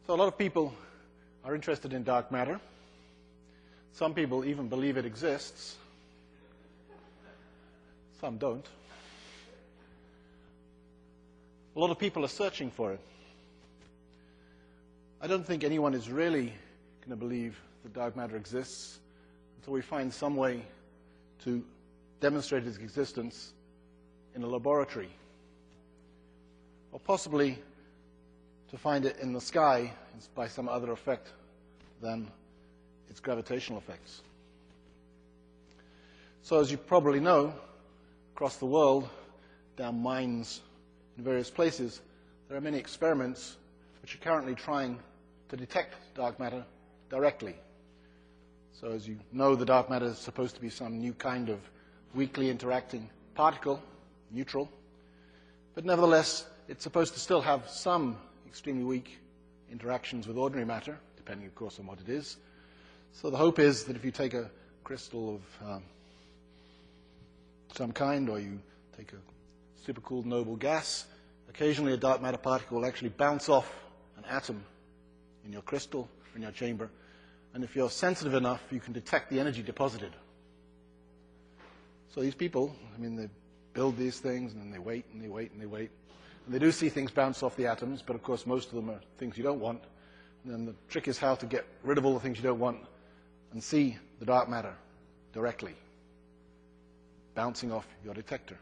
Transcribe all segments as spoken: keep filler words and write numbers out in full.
So a lot of people are interested in dark matter. Some people even believe it exists. Some don't. A lot of people are searching for it. I don't think anyone is really going to believe that dark matter exists until we find some way to demonstrate its existence in a laboratory, or possibly to find it in the sky by some other effect than its gravitational effects. So as you probably know, across the world, down mines in various places, there are many experiments which are currently trying to detect dark matter directly. So as you know, the dark matter is supposed to be some new kind of weakly interacting particle, neutral, but nevertheless, it's supposed to still have some extremely weak interactions with ordinary matter, depending, of course, on what it is. So the hope is that if you take a crystal of um, some kind, or you take a supercooled noble gas, occasionally a dark matter particle will actually bounce off an atom in your crystal, or in your chamber, and if you're sensitive enough, you can detect the energy deposited. So these people, I mean, they build these things, and then they wait, and they wait, and they wait. And they do see things bounce off the atoms, but of course most of them are things you don't want. And then the trick is how to get rid of all the things you don't want and see the dark matter directly bouncing off your detector.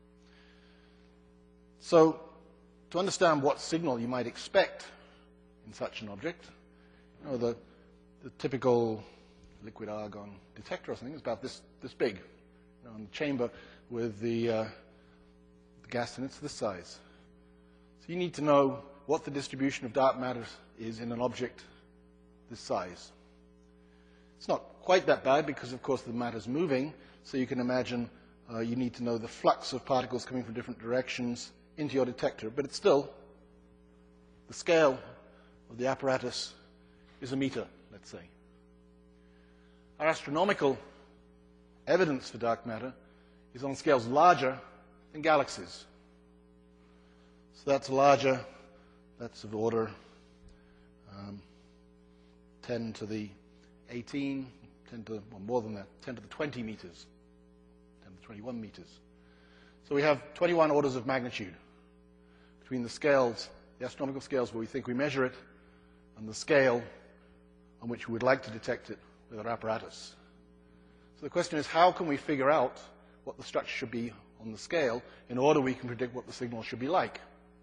So to understand what signal you might expect in such an object, you know, the, the typical liquid argon detector or something is about this, this big, you know, in the chamber with the, uh, the gas in it's this size. So you need to know what the distribution of dark matter is in an object this size. It's not quite that bad because, of course, the matter's moving, so you can imagine uh, you need to know the flux of particles coming from different directions into your detector, but it's still, the scale of the apparatus is a meter, let's say. Our astronomical evidence for dark matter is on scales larger than galaxies. So that's larger, that's of order um, ten to the eighteen, ten to, well, more than that, ten to the twenty meters, ten to the twenty-one meters. So we have twenty-one orders of magnitude between the scales, the astronomical scales where we think we measure it, and the scale on which we would like to detect it with our apparatus. So the question is, how can we figure out what the structure should be on the scale in order we can predict what the signal should be like?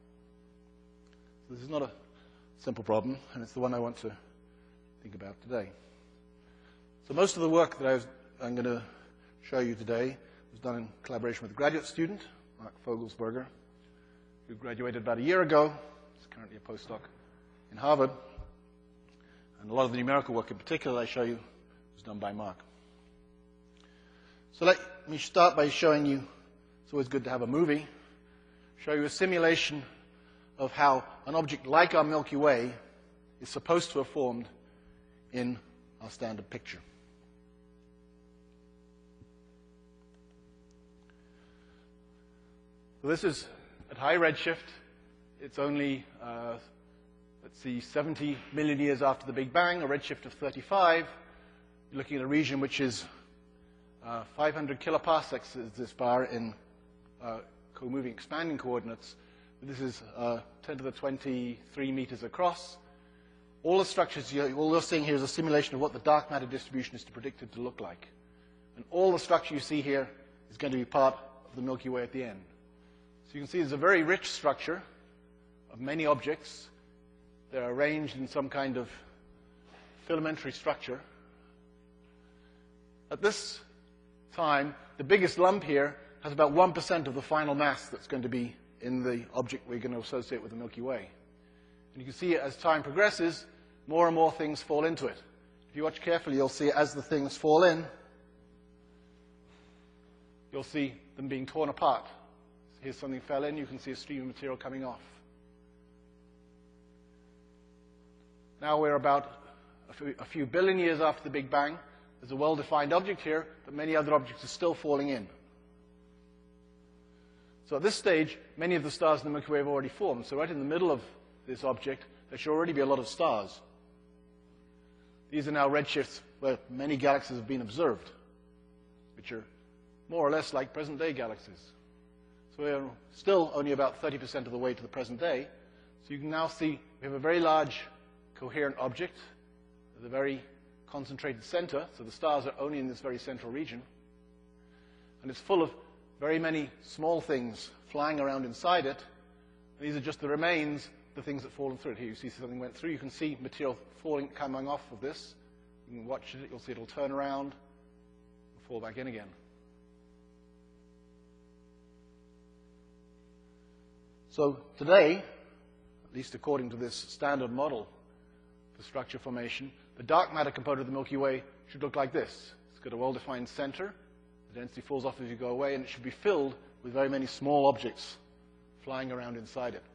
So this is not a simple problem, and it's the one I want to think about today. So most of the work that I was, I'm going to show you today was done in collaboration with a graduate student, Mark Fogelsberger, who graduated about a year ago. He's currently a postdoc in Harvard. And a lot of the numerical work in particular I show you was done by Mark. So let me start by showing you, it's always good to have a movie, show you a simulation of how an object like our Milky Way is supposed to have formed in our standard picture. So this is at high redshift. It's only, uh, let's see, seventy million years after the Big Bang, a redshift of thirty-five. You're looking at a region which is uh, five hundred kiloparsecs is this bar in uh, co-moving expanding coordinates. This is uh, ten to the twenty-three meters across. All the structures, you're, all you're seeing here is a simulation of what the dark matter distribution is predicted to look like. And all the structure you see here is going to be part of the Milky Way at the end. So you can see there's a very rich structure of many objects. They're arranged in some kind of filamentary structure. At this time, the biggest lump here has about one percent of the final mass that's going to be in the object we're going to associate with the Milky Way. And you can see as time progresses, more and more things fall into it. If you watch carefully, you'll see as the things fall in, you'll see them being torn apart. Here's something fell in, you can see a stream of material coming off. Now we're about a few, a few billion years after the Big Bang. There's a well-defined object here, but many other objects are still falling in. So at this stage, many of the stars in the Milky Way have already formed. So right in the middle of this object, there should already be a lot of stars. These are now redshifts where many galaxies have been observed, which are more or less like present-day galaxies. So we're still only about thirty percent of the way to the present day. So you can now see we have a very large coherent object at a very concentrated center. So the stars are only in this very central region. And it's full of very many small things flying around inside it. These are just the remains, the things that have fallen through it. Here you see something went through. You can see material falling, coming off of this. You can watch it. You'll see it'll turn around and fall back in again. So today, at least according to this standard model for structure formation, the dark matter component of the Milky Way should look like this. It's got a well-defined center. The density falls off as you go away, and it should be filled with very many small objects flying around inside it.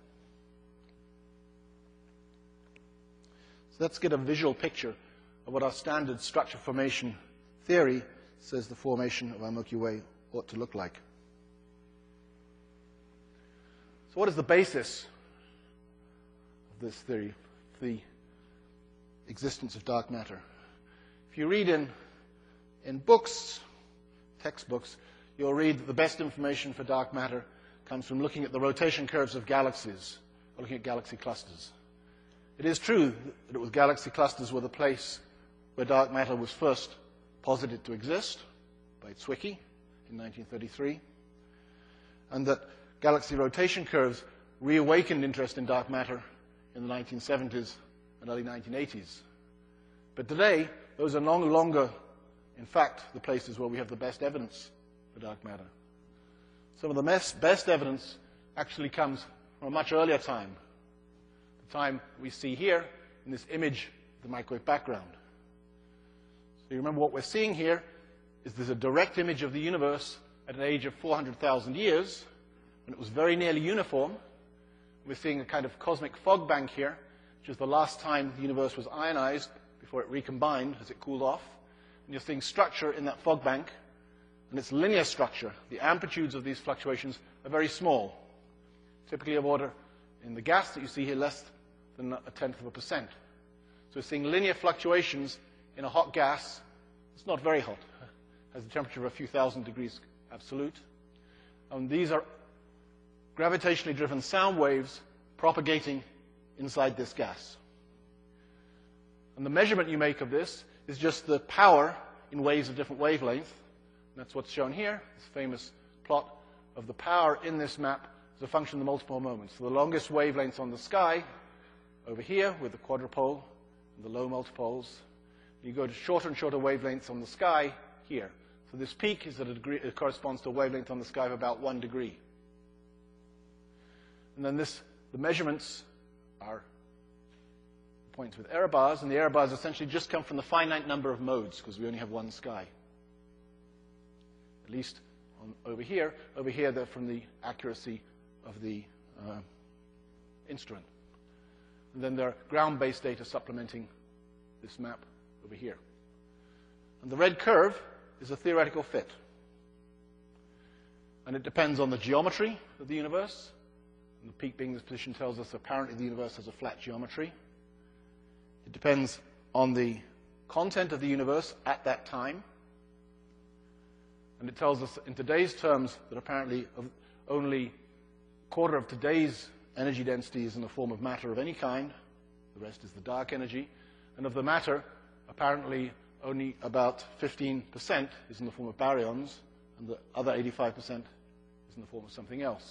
So let's get a visual picture of what our standard structure formation theory says the formation of our Milky Way ought to look like. So what is the basis of this theory, the existence of dark matter? If you read in, in books, textbooks, you'll read that the best information for dark matter comes from looking at the rotation curves of galaxies, or looking at galaxy clusters. It is true that it was galaxy clusters were the place where dark matter was first posited to exist by Zwicky in nineteen thirty-three, and that galaxy rotation curves reawakened interest in dark matter in the nineteen seventies and early nineteen eighties. But today, those are no longer, in fact, the places where we have the best evidence for dark matter. Some of the best, best evidence actually comes from a much earlier time, the time we see here in this image of the microwave background. So you remember what we're seeing here is there's a direct image of the universe at an age of four hundred thousand years, when it was very nearly uniform. We're seeing a kind of cosmic fog bank here, which is the last time the universe was ionized before it recombined as it cooled off. And you're seeing structure in that fog bank, and it's linear structure. The amplitudes of these fluctuations are very small, typically of order in the gas that you see here less than a tenth of a percent. So we're seeing linear fluctuations in a hot gas. It's not very hot. It has a temperature of a few thousand degrees absolute. And these are gravitationally driven sound waves propagating inside this gas. And the measurement you make of this is just the power in waves of different wavelength. And that's what's shown here, this famous plot of the power in this map as a function of the multiple moments. So the longest wavelengths on the sky, over here with the quadrupole and the low multipoles. You go to shorter and shorter wavelengths on the sky here. So this peak is at a degree, it corresponds to a wavelength on the sky of about one degree. And then this, the measurements are points with error bars, and the error bars essentially just come from the finite number of modes, because we only have one sky. At least on, over here. Over here, they're from the accuracy of the uh, instrument. And then there are ground-based data supplementing this map over here. And the red curve is a theoretical fit. And it depends on the geometry of the universe. And the peak being this position tells us apparently the universe has a flat geometry. It depends on the content of the universe at that time. And it tells us in today's terms that apparently only a quarter of today's energy density is in the form of matter of any kind. The rest is the dark energy. And of the matter, apparently only about fifteen percent is in the form of baryons, and the other eighty-five percent is in the form of something else.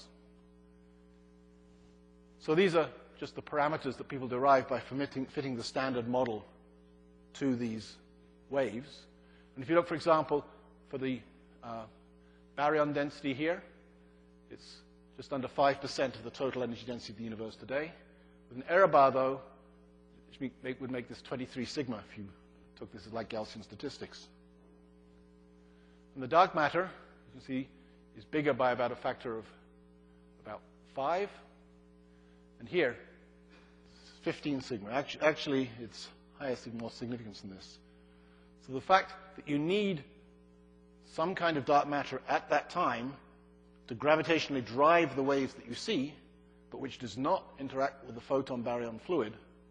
So these are just the parameters that people derive by fitting, fitting the standard model to these waves. And if you look, for example, for the uh, baryon density here, it's just under five percent of the total energy density of the universe today. With an error bar, though, it would make this twenty-three sigma if you took this as like Gaussian statistics. And the dark matter, you can see, is bigger by about a factor of about five. And here, it's fifteen sigma. Actually, actually, it's higher, more significance than this. So the fact that you need some kind of dark matter at that time to gravitationally drive the waves that you see, but which does not interact with the photon baryon fluid,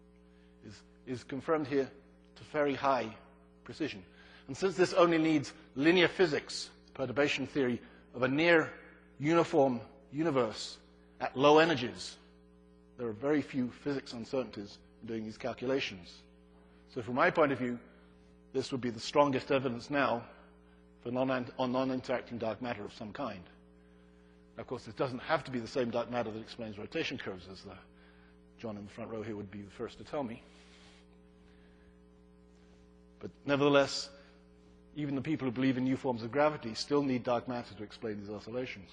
is, is confirmed here to very high precision. And since this only needs linear physics, perturbation theory, of a near uniform universe at low energies, there are very few physics uncertainties in doing these calculations. So from my point of view, this would be the strongest evidence now for non- on non-interacting dark matter of some kind. Now, of course, it doesn't have to be the same dark matter that explains rotation curves, as the John in the front row here would be the first to tell me. But nevertheless, even the people who believe in new forms of gravity still need dark matter to explain these oscillations.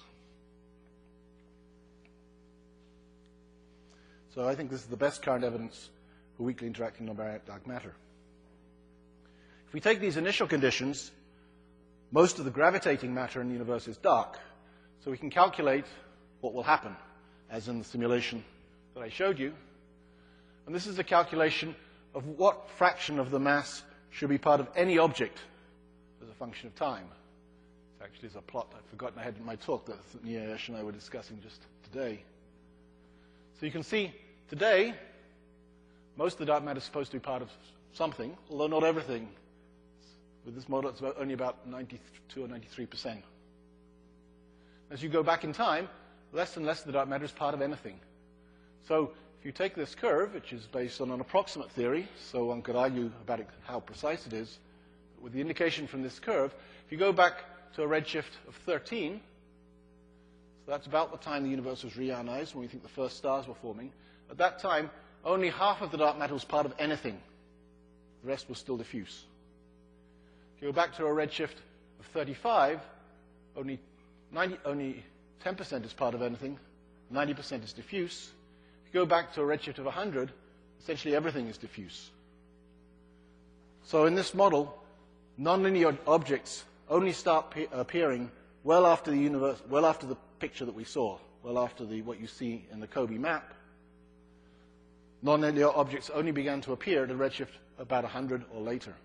So I think this is the best current evidence for weakly interacting non-baryon dark matter. If we take these initial conditions, most of the gravitating matter in the universe is dark, so we can calculate what will happen, as in the simulation that I showed you. And this is a calculation of what fraction of the mass should be part of any object as a function of time. It actually is a plot I'd forgotten I had in my talk that Niesh and I were discussing just today. So you can see today, most of the dark matter is supposed to be part of something, although not everything. With this model, it's about only about ninety-two or ninety-three percent. As you go back in time, less and less of the dark matter is part of anything. So if you take this curve, which is based on an approximate theory, so one could argue about it, how precise it is, with the indication from this curve, if you go back to a redshift of thirteen, so that's about the time the universe was reionized, when we think the first stars were forming. At that time, only half of the dark matter was part of anything. The rest was still diffuse. If you go back to a redshift of thirty-five, only, ninety, only ten percent is part of anything, ninety percent is diffuse. If you go back to a redshift of one hundred, essentially everything is diffuse. So in this model, nonlinear objects only start pe- appearing well after the universe, well after the picture that we saw, well after the, what you see in the COBE map. Nonlinear objects only began to appear at a redshift about one hundred or later.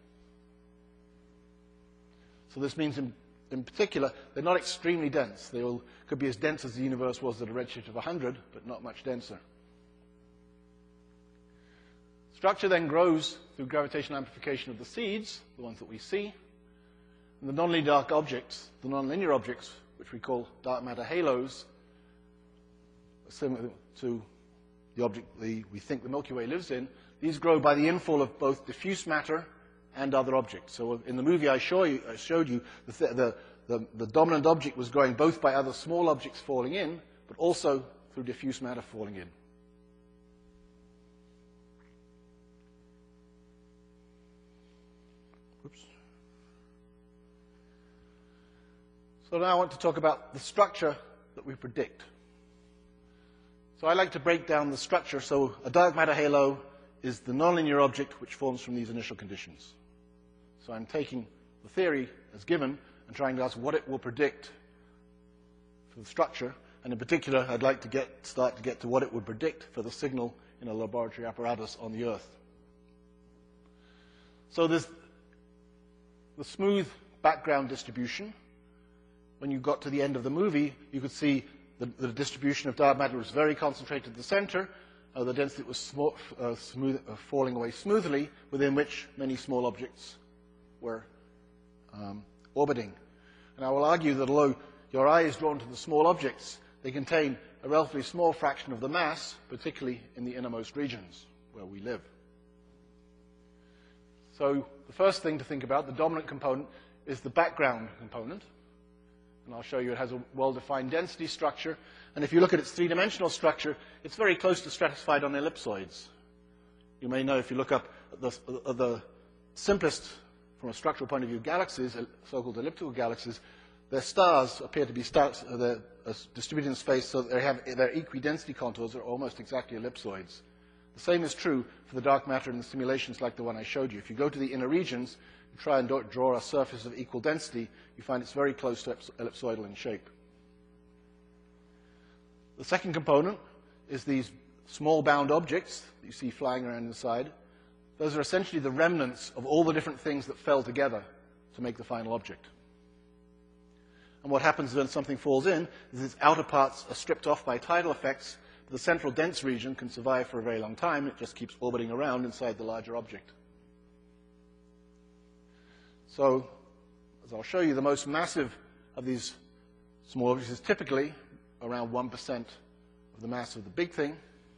So this means, in, in particular, they're not extremely dense. They will, could be as dense as the universe was at a redshift of one hundred, but not much denser. Structure then grows through gravitational amplification of the seeds, the ones that we see. And the nonlinear dark objects, the nonlinear objects, which we call dark matter halos, similar to the object the, we think the Milky Way lives in, these grow by the infall of both diffuse matter and other objects. So in the movie I, show you, I showed you, the, the, the, the dominant object was growing both by other small objects falling in, but also through diffuse matter falling in. Oops. So now I want to talk about the structure that we predict. So I like to break down the structure. So a dark matter halo is the nonlinear object which forms from these initial conditions. So I'm taking the theory as given and trying to ask what it will predict for the structure. And in particular, I'd like to get, start to get to what it would predict for the signal in a laboratory apparatus on the Earth. So there's the smooth background distribution. When you got to the end of the movie, you could see the, the distribution of dark matter was very concentrated at the center. Uh, the density was small, uh, smooth, uh, falling away smoothly, within which many small objects were um, orbiting. And I will argue that although your eye is drawn to the small objects, they contain a relatively small fraction of the mass, particularly in the innermost regions where we live. So the first thing to think about, the dominant component, is the background component. And I'll show you it has a well-defined density structure. And if you look at its three-dimensional structure, it's very close to stratified on ellipsoids. You may know if you look up at the, at the simplest, from a structural point of view, galaxies, so-called elliptical galaxies, their stars appear to be stars, uh, they're, uh, distributed in space so that they have, their equidensity contours are almost exactly ellipsoids. The same is true for the dark matter in the simulations like the one I showed you. If you go to the inner regions, you try and do, draw a surface of equal density, you find it's very close to ellipsoidal in shape. The second component is these small bound objects that you see flying around inside. Those are essentially the remnants of all the different things that fell together to make the final object. And what happens when something falls in is its outer parts are stripped off by tidal effects, the central dense region can survive for a very long time. It just keeps orbiting around inside the larger object. So, as I'll show you, the most massive of these small objects is typically around one percent of the mass of the big thing.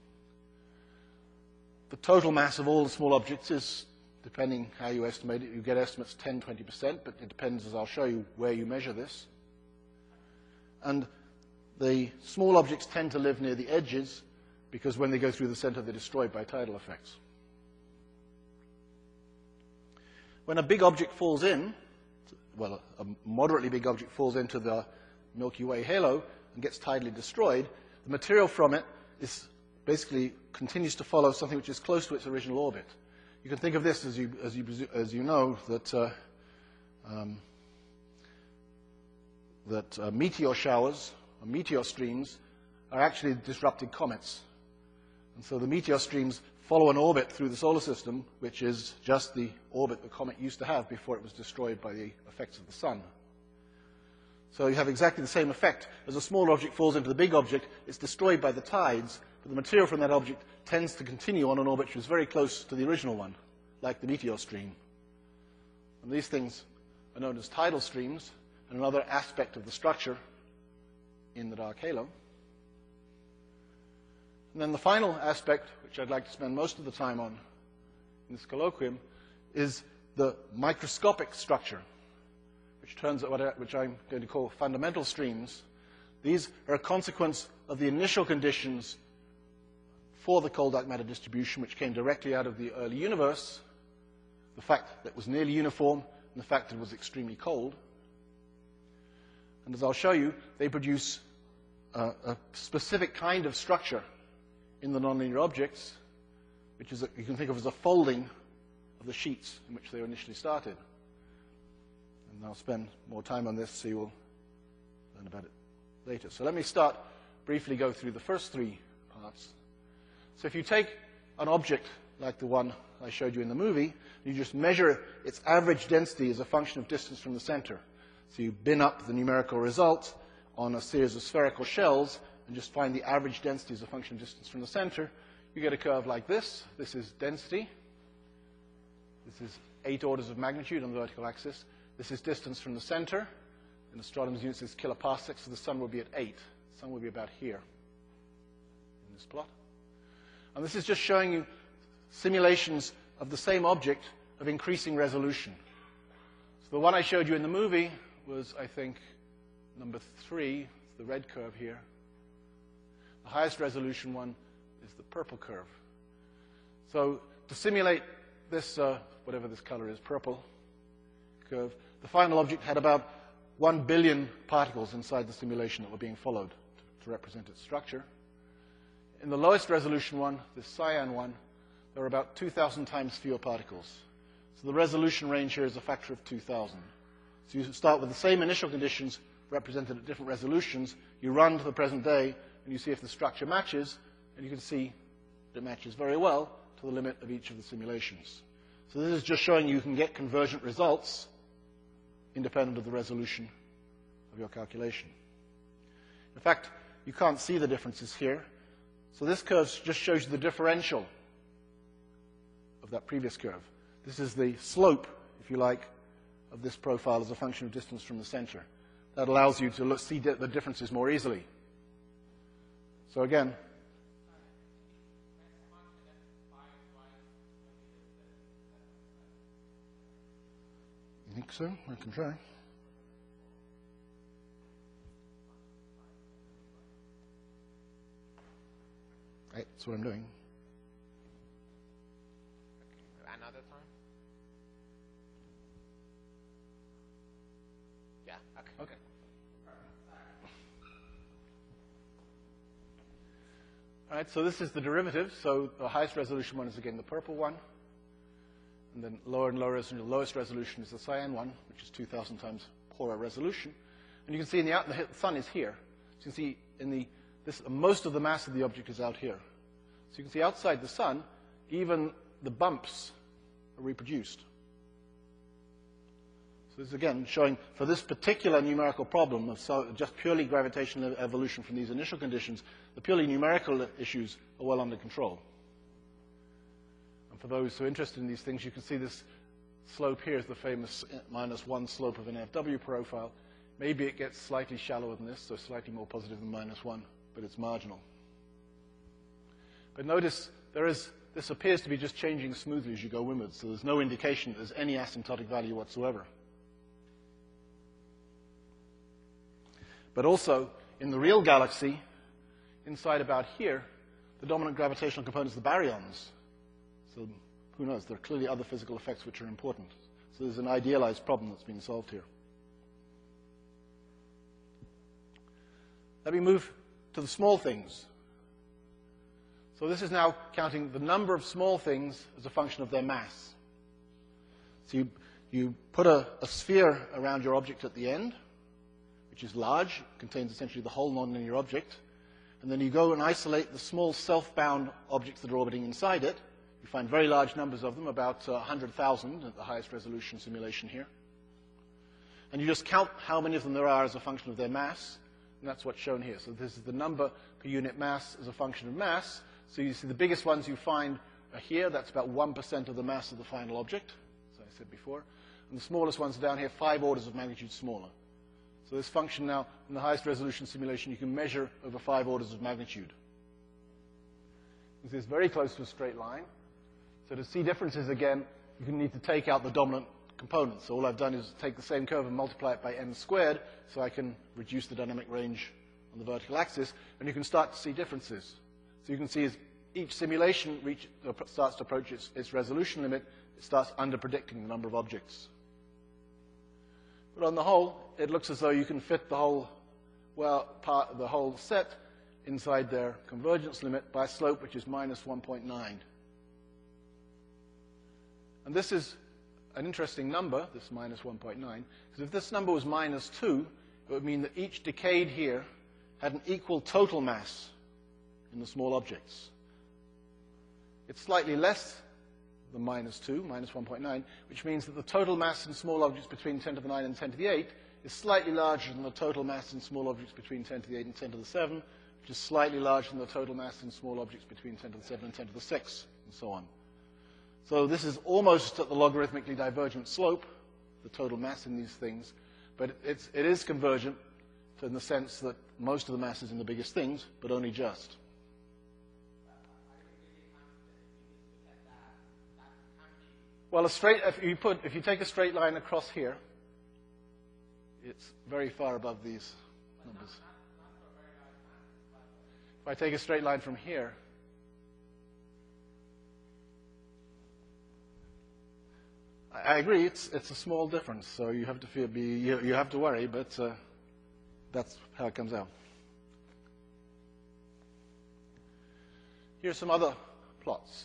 The total mass of all the small objects is, depending how you estimate it, you get estimates ten, twenty percent, but it depends, as I'll show you, where you measure this. And the small objects tend to live near the edges because when they go through the center, they're destroyed by tidal effects. When a big object falls in, well, a moderately big object falls into the Milky Way halo and gets tidally destroyed, the material from it is basically continues to follow something which is close to its original orbit. You can think of this as you, as you, as you know, that, uh, um, that uh, meteor showers, or meteor streams, are actually disrupted comets. And so the meteor streams follow an orbit through the solar system, which is just the orbit the comet used to have before it was destroyed by the effects of the sun. So you have exactly the same effect. As a small object falls into the big object, it's destroyed by the tides, but the material from that object tends to continue on an orbit which is very close to the original one, like the meteor stream. And these things are known as tidal streams, and another aspect of the structure in the dark halo. And then the final aspect, which I'd like to spend most of the time on in this colloquium, is the microscopic structure, which turns out what I, which I'm going to call fundamental streams. These are a consequence of the initial conditions for the cold dark matter distribution, which came directly out of the early universe, the fact that it was nearly uniform, and the fact that it was extremely cold. And as I'll show you, they produce a, a specific kind of structure in the nonlinear objects, which is a, you can think of as a folding of the sheets in which they were initially started. And I'll spend more time on this, so you will learn about it later. So let me start, briefly go through the first three parts. So if you take an object like the one I showed you in the movie, you just measure its average density as a function of distance from the center. So you bin up the numerical result on a series of spherical shells and just find the average density as a function of distance from the center. You get a curve like this. This is density. This is eight orders of magnitude on the vertical axis. This is distance from the center. In astronomers' units, is kiloparsecs, so the sun will be at eight. The sun will be about here in this plot. And this is just showing you simulations of the same object of increasing resolution. So the one I showed you in the movie was, I think, number three, the red curve here. The highest resolution one is the purple curve. So to simulate this, uh, whatever this color is, purple curve, the final object had about one billion particles inside the simulation that were being followed to, to represent its structure. In the lowest resolution one, this cyan one, there were about two thousand times fewer particles. So the resolution range here is a factor of two thousand. So you start with the same initial conditions represented at different resolutions. You run to the present day, and you see if the structure matches, and you can see that it matches very well to the limit of each of the simulations. So this is just showing you can get convergent results independent of the resolution of your calculation. In fact, you can't see the differences here. So this curve just shows you the differential of that previous curve. This is the slope, if you like, of this profile as a function of distance from the center. That allows you to look, see the differences more easily. So again, you think so? I can try. Right, that's what I'm doing. Another time? Yeah, okay. Okay. All right, so this is the derivative. So the highest resolution one is, again, the purple one. And then lower and lower resolution, the lowest resolution is the cyan one, which is two thousand times poorer resolution. And you can see in the, out, the sun is here. So you can see in the, this, most of the mass of the object is out here. So you can see outside the sun, even the bumps are reproduced. So So this is again showing for this particular numerical problem of so just purely gravitational evolution from these initial conditions, the purely numerical issues are well under control. And for those who are interested in these things, you can see this slope here is the famous minus one slope of an F W profile. Maybe it gets slightly shallower than this, so slightly more positive than minus one, but it's marginal. But notice there is, this appears to be just changing smoothly as you go inwards, so there's no indication that there's any asymptotic value whatsoever. But also, in the real galaxy, inside about here, the dominant gravitational components are the baryons. So who knows, there are clearly other physical effects which are important. So there's an idealized problem that's being solved here. Let me move to the small things. So this is now counting the number of small things as a function of their mass. So you, you put a, a sphere around your object at the end, which is large, contains essentially the whole nonlinear object, and then you go and isolate the small self-bound objects that are orbiting inside it. You find very large numbers of them, about uh, one hundred thousand at the highest resolution simulation here. And you just count how many of them there are as a function of their mass, and that's what's shown here. So this is the number per unit mass as a function of mass. So you see the biggest ones you find are here. That's about one percent of the mass of the final object, as I said before. And the smallest ones are down here, five orders of magnitude smaller. So this function now, in the highest resolution simulation, you can measure over five orders of magnitude. This is very close to a straight line. So to see differences again, you can need to take out the dominant components. So all I've done is take the same curve and multiply it by n squared, so I can reduce the dynamic range on the vertical axis, and you can start to see differences. So you can see as each simulation reach, uh, starts to approach its, its resolution limit, it starts under-predicting the number of objects. But on the whole, it looks as though you can fit the whole, well, part, the whole set inside their convergence limit by a slope which is minus one point nine. And this is an interesting number, this minus one point nine, because if this number was minus two, it would mean that each decade here had an equal total mass in the small objects. It's slightly less than minus two, minus one point nine, which means that the total mass in small objects between ten to the nine and ten to the eight is slightly larger than the total mass in small objects between ten to the eight and ten to the seven, which is slightly larger than the total mass in small objects between ten to the seven and ten to the six, and so on. So this is almost at the logarithmically divergent slope, the total mass in these things, but it's, it is convergent in the sense that most of the mass is in the biggest things, but only just. Well, a straight, if you put, if you take a straight line across here, it's very far above these numbers. If I take a straight line from here, I agree, it's, it's a small difference, so you have to feel, be, you, you have to worry, but uh, that's how it comes out. Here's some other plots.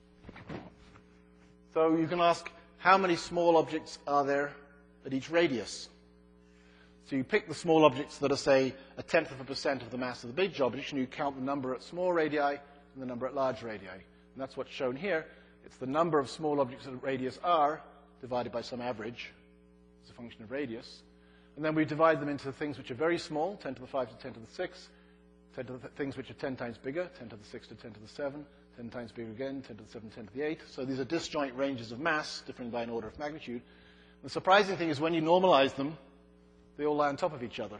So you can ask, how many small objects are there at each radius? So you pick the small objects that are, say, a tenth of a percent of the mass of the big object, and you count the number at small radii and the number at large radii. And that's what's shown here. It's the number of small objects at radius r divided by some average as a function of radius. And then we divide them into things which are very small, ten to the five to ten to the six, ten to the th things which are ten times bigger, ten to the six to ten to the seven, ten times bigger again, ten to the seven, ten to the eight. So these are disjoint ranges of mass, differing by an order of magnitude. The surprising thing is when you normalize them, they all lie on top of each other.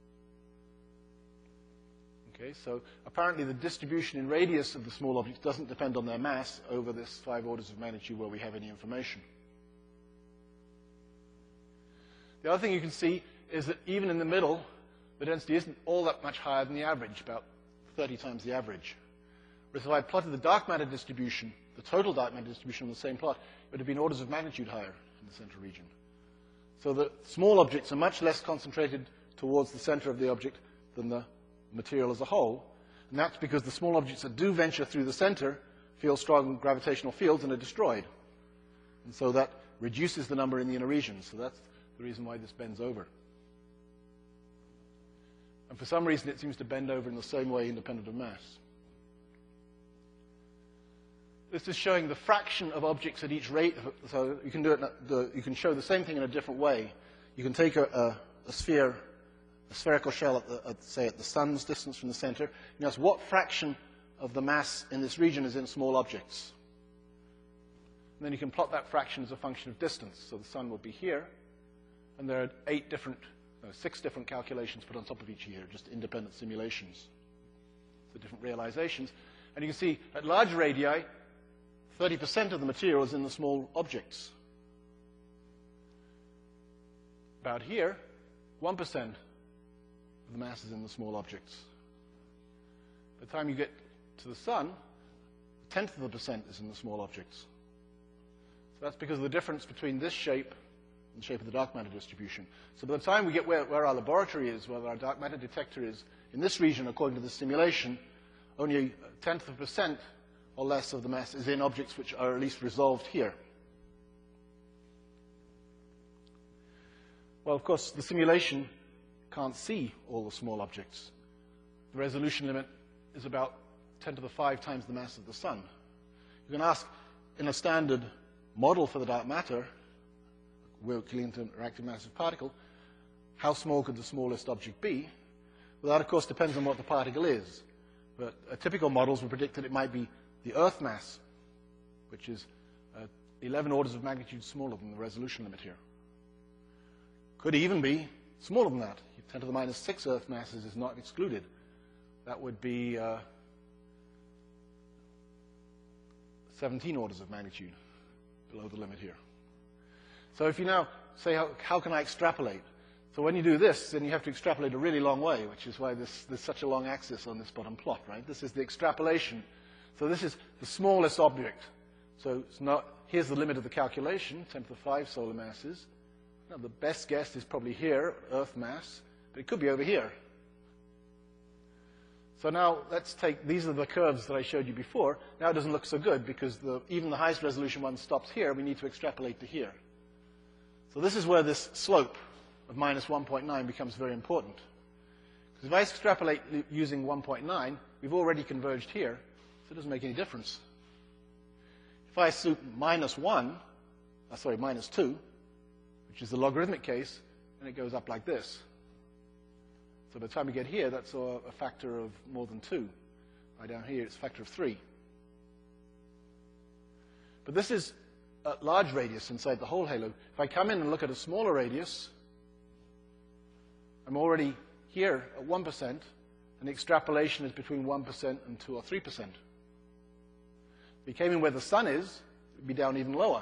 Okay, so apparently the distribution in radius of the small objects doesn't depend on their mass over this five orders of magnitude where we have any information. The other thing you can see is that even in the middle, the density isn't all that much higher than the average, about thirty times the average. Whereas if I plotted the dark matter distribution, the total dark matter distribution on the same plot, it would have been orders of magnitude higher in the central region. So the small objects are much less concentrated towards the center of the object than the material as a whole. And that's because the small objects that do venture through the center feel strong gravitational fields and are destroyed. And so that reduces the number in the inner region. So that's the reason why this bends over. And for some reason, it seems to bend over in the same way independent of mass. This is showing the fraction of objects at each rate. So you can do it. The, you can show the same thing in a different way. You can take a, a, a sphere, a spherical shell, at, the, at, say, at the sun's distance from the center. You ask what fraction of the mass in this region is in small objects. And then you can plot that fraction as a function of distance. So the sun will be here, and there are eight different, no, six different calculations put on top of each here, just independent simulations. So different realizations. And you can see at large radii, thirty percent of the material is in the small objects. About here, one percent of the mass is in the small objects. By the time you get to the sun, a tenth of the percent is in the small objects. So that's because of the difference between this shape and the shape of the dark matter distribution. So by the time we get where, where our laboratory is, where our dark matter detector is, in this region, according to the simulation, only a tenth of a percent or less of the mass is in objects which are at least resolved here. Well, of course, the simulation can't see all the small objects. The resolution limit is about ten to the five times the mass of the sun. You can ask, in a standard model for the dark matter, Wilking interactive massive particle, how small could the smallest object be? Well, that, of course, depends on what the particle is. But uh, typical models would predict that it might be the Earth mass, which is uh, eleven orders of magnitude smaller than the resolution limit here. Could even be smaller than that. ten to the minus six Earth masses is not excluded. That would be uh, seventeen orders of magnitude below the limit here. So if you now say, how, how can I extrapolate? So when you do this, then you have to extrapolate a really long way, which is why this, there's such a long axis on this bottom plot, right? This is the extrapolation. So this is the smallest object. So it's not, here's the limit of the calculation, ten to the five solar masses. Now the best guess is probably here, Earth mass, but it could be over here. So now let's take, these are the curves that I showed you before. Now it doesn't look so good because the, even the highest resolution one stops here. We need to extrapolate to here. So this is where this slope of minus one point nine becomes very important. Because if I extrapolate using one point nine, we've already converged here, so it doesn't make any difference. If I assume minus one, uh, sorry, minus two, which is the logarithmic case, then it goes up like this. So by the time we get here, that's a, a factor of more than two. Right down here, it's a factor of three. But this is a large radius inside the whole halo. If I come in and look at a smaller radius, I'm already here at one percent, and the extrapolation is between one percent and two or three percent. If we came in where the sun is, it would be down even lower.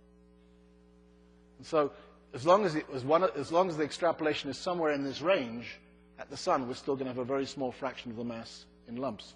And so as long as, it was one, as long as the extrapolation is somewhere in this range, at the sun, we're still going to have a very small fraction of the mass in lumps.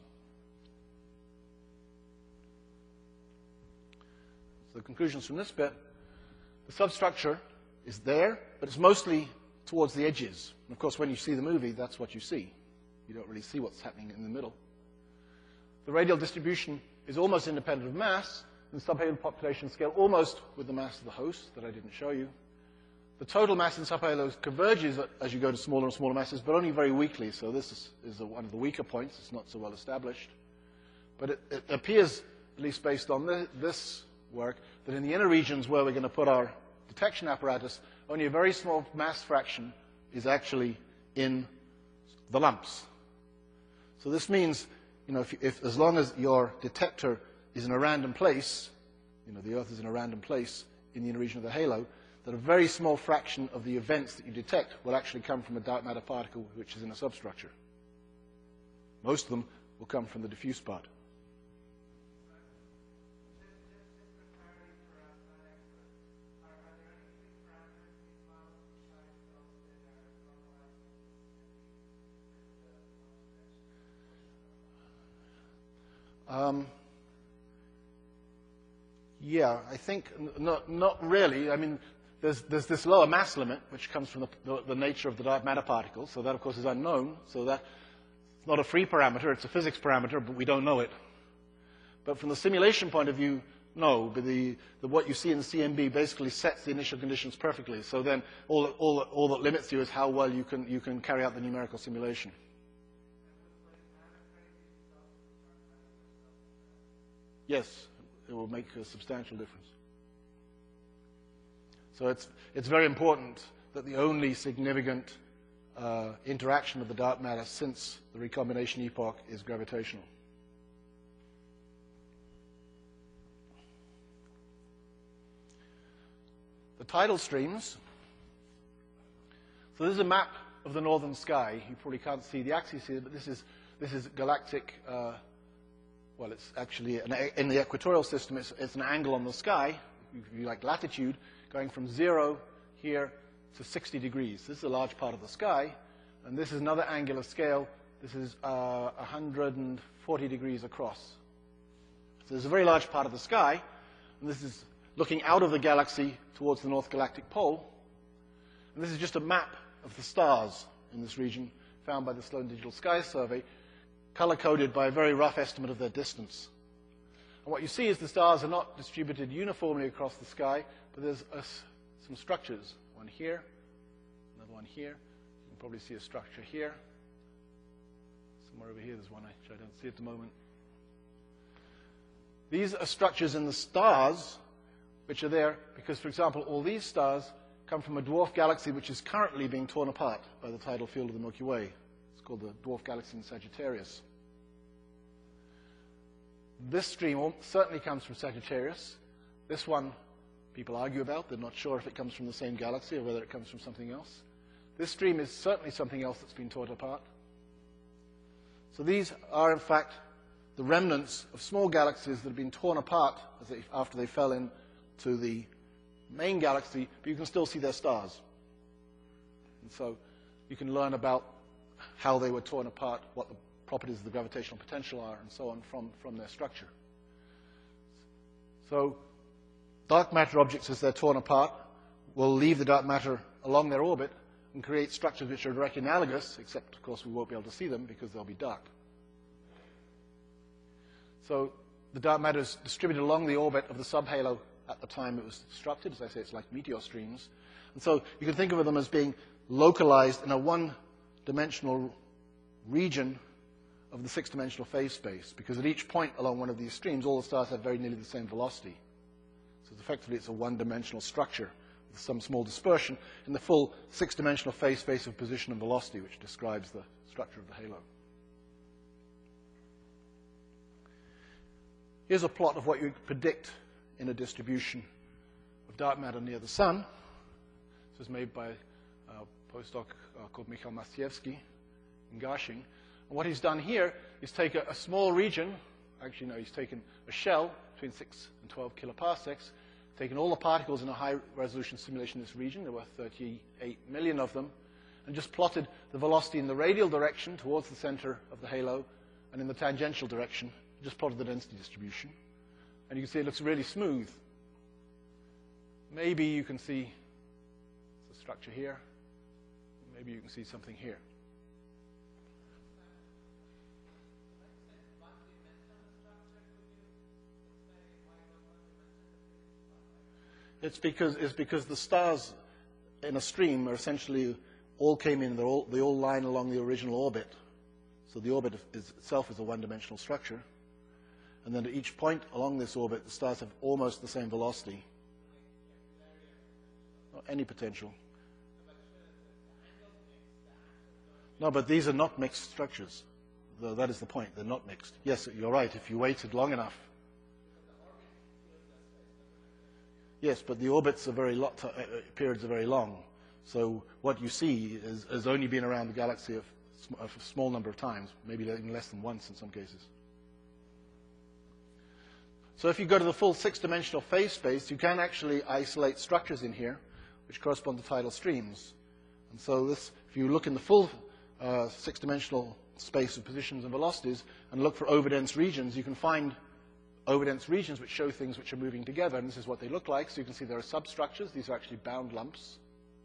So the conclusions from this bit, the substructure is there, but it's mostly towards the edges. And of course, when you see the movie, that's what you see. You don't really see what's happening in the middle. The radial distribution is almost independent of mass, and the subhalo population scale almost with the mass of the host that I didn't show you. The total mass in subhalos converges as you go to smaller and smaller masses, but only very weakly. So this is, is a, one of the weaker points. It's not so well established. But it, it appears, at least based on the, this work, that in the inner regions where we're going to put our detection apparatus, only a very small mass fraction is actually in the lumps. So this means, you know, if, if as long as your detector is in a random place, you know, the Earth is in a random place in the inner region of the halo, that a very small fraction of the events that you detect will actually come from a dark matter particle which is in a substructure. Most of them will come from the diffuse part. Um, yeah, I think not, not really. I mean, there's, there's this lower mass limit, which comes from the, the, the nature of the dark matter particle. So that, of course, is unknown. So that's not a free parameter. It's a physics parameter, but we don't know it. But from the simulation point of view, no. But the, the, what you see in the C M B basically sets the initial conditions perfectly. So then all, all, all that limits you is how well you can, you can carry out the numerical simulation. Yes, it will make a substantial difference. So it's, it's very important that the only significant uh, interaction of the dark matter since the recombination epoch is gravitational. The tidal streams. So this is a map of the northern sky. You probably can't see the axis here, but this is, this is galactic, uh, well, it's actually, an, in the equatorial system, it's, it's an angle on the sky, if you like latitude, going from zero here to sixty degrees. This is a large part of the sky, and this is another angular scale. This is uh, one hundred forty degrees across. So there's a very large part of the sky, and this is looking out of the galaxy towards the North Galactic Pole. And this is just a map of the stars in this region found by the Sloan Digital Sky Survey, color-coded by a very rough estimate of their distance. And what you see is the stars are not distributed uniformly across the sky, but there's a, some structures. One here, another one here. You can probably see a structure here. Somewhere over here there's one which I don't see at the moment. These are structures in the stars which are there because, for example, all these stars come from a dwarf galaxy which is currently being torn apart by the tidal field of the Milky Way. It's called the dwarf galaxy in Sagittarius. This stream certainly comes from Sagittarius. This one, people argue about. They're not sure if it comes from the same galaxy or whether it comes from something else. This stream is certainly something else that's been torn apart. So these are, in fact, the remnants of small galaxies that have been torn apart as they, after they fell into the main galaxy, but you can still see their stars. And so you can learn about how they were torn apart, what the properties of the gravitational potential are, and so on from, from their structure. So dark matter objects, as they're torn apart, will leave the dark matter along their orbit and create structures which are directly analogous, except, of course, we won't be able to see them because they'll be dark. So the dark matter is distributed along the orbit of the subhalo at the time it was constructed. As I say, it's like meteor streams. And so you can think of them as being localized in a one-dimensional region of the six-dimensional phase space, because at each point along one of these streams, all the stars have very nearly the same velocity. So effectively, it's a one-dimensional structure with some small dispersion in the full six-dimensional phase space of position and velocity, which describes the structure of the halo. Here's a plot of what you predict in a distribution of dark matter near the Sun. This was made by a postdoc uh, called Michal Maciejewski in Garching. And what he's done here is take a, a small region, actually no, he's taken a shell between six and twelve kiloparsecs, taken all the particles in a high-resolution simulation in this region, there were thirty-eight million of them, and just plotted the velocity in the radial direction towards the center of the halo, and in the tangential direction, just plotted the density distribution. And you can see it looks really smooth. Maybe you can see the structure here. Maybe you can see something here. It's because, it's because the stars in a stream are essentially all came in, all, they all line along the original orbit. So the orbit is, itself is a one-dimensional structure. And then at each point along this orbit, the stars have almost the same velocity. Not any potential. No, but these are not mixed structures. Though that is the point. They're not mixed. Yes, you're right. If you waited long enough. Yes, but the orbits are very lo- uh, periods are very long. So what you see is, has only been around the galaxy of, of a small number of times, maybe even less than once in some cases. So if you go to the full six-dimensional phase space, you can actually isolate structures in here which correspond to tidal streams. And so this, if you look in the full uh, six-dimensional space of positions and velocities and look for overdense regions, you can find overdense regions which show things which are moving together, and this is what they look like. So you can see there are substructures. These are actually bound lumps.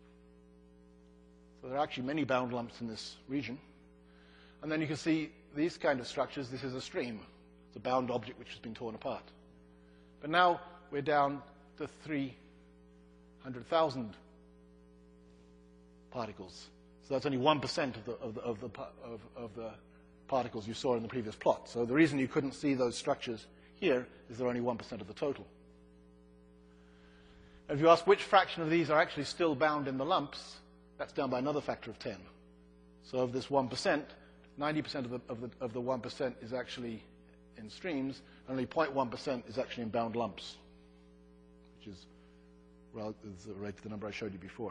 So there are actually many bound lumps in this region. And then you can see these kind of structures. This is a stream. It's a bound object which has been torn apart. But now we're down to three hundred thousand particles. So that's only one percent of the, of, the, of, the, of, of the particles you saw in the previous plot. So the reason you couldn't see those structures here is they're only one percent of the total. And if you ask which fraction of these are actually still bound in the lumps, that's down by another factor of ten. So of this one percent, ninety percent of the, of the, of the one percent is actually in streams, only zero point one percent is actually in bound lumps, which is related to the number I showed you before.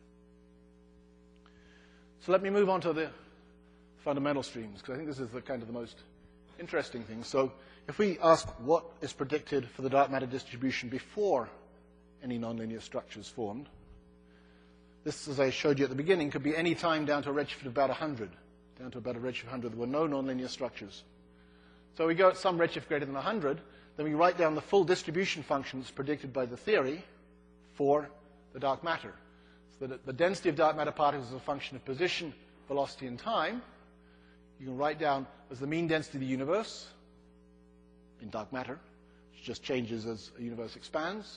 So let me move on to the fundamental streams, because I think this is the kind of the most interesting thing. So if we ask what is predicted for the dark matter distribution before any nonlinear structure is formed, this, as I showed you at the beginning, could be any time down to a redshift of about one hundred. Down to about a redshift of one hundred, there were no nonlinear structures. So we go at some redshift greater than one hundred, then we write down the full distribution functions predicted by the theory for the dark matter. So that the density of dark matter particles is a function of position, velocity, and time. You can write down as the mean density of the universe in dark matter, which just changes as a universe expands.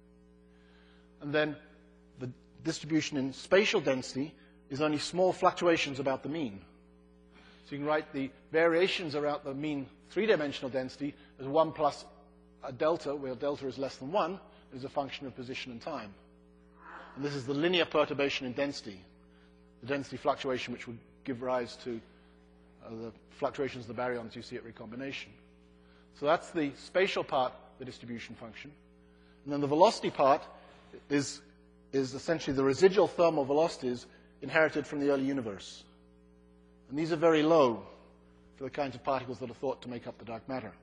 And then the distribution in spatial density is only small fluctuations about the mean. So you can write the variations around the mean three-dimensional density as one plus a delta, where delta is less than one, is a function of position and time. And this is the linear perturbation in density, the density fluctuation which would give rise to uh, the fluctuations of the baryons you see at recombination. So that's the spatial part, the distribution function. And then the velocity part is, is essentially the residual thermal velocities inherited from the early universe. And these are very low for the kinds of particles that are thought to make up the dark matter.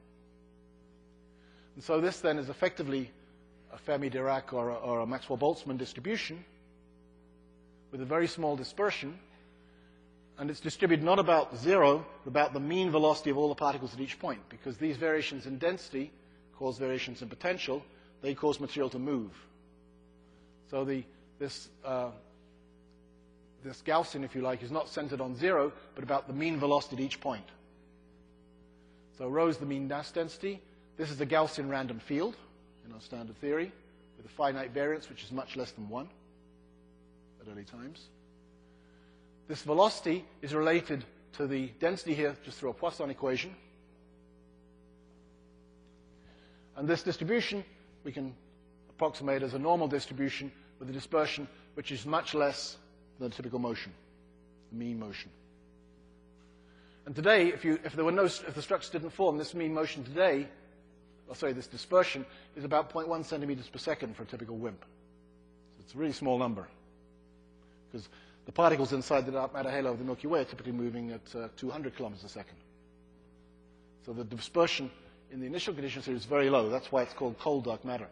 And so this then is effectively a Fermi-Dirac or a, or a Maxwell-Boltzmann distribution with a very small dispersion, and it's distributed not about zero, but about the mean velocity of all the particles at each point, because these variations in density cause variations in potential. They cause material to move. So the, this, uh, this Gaussian, if you like, is not centered on zero, but about the mean velocity at each point. So rho is the mean mass density. This is a Gaussian random field in our standard theory with a finite variance, which is much less than one at early times. This velocity is related to the density here just through a Poisson equation. And this distribution we can approximate as a normal distribution with a dispersion which is much less than the typical motion, the mean motion. And today, if, you, if there were no, if the structures didn't form, this mean motion today, or sorry, this dispersion is about zero point one centimeters per second for a typical WIMP. So it's a really small number, because the particles inside the dark matter halo of the Milky Way are typically moving at uh, two hundred kilometers a second. So the dispersion in the initial conditions here is very low. That's why it's called cold dark matter.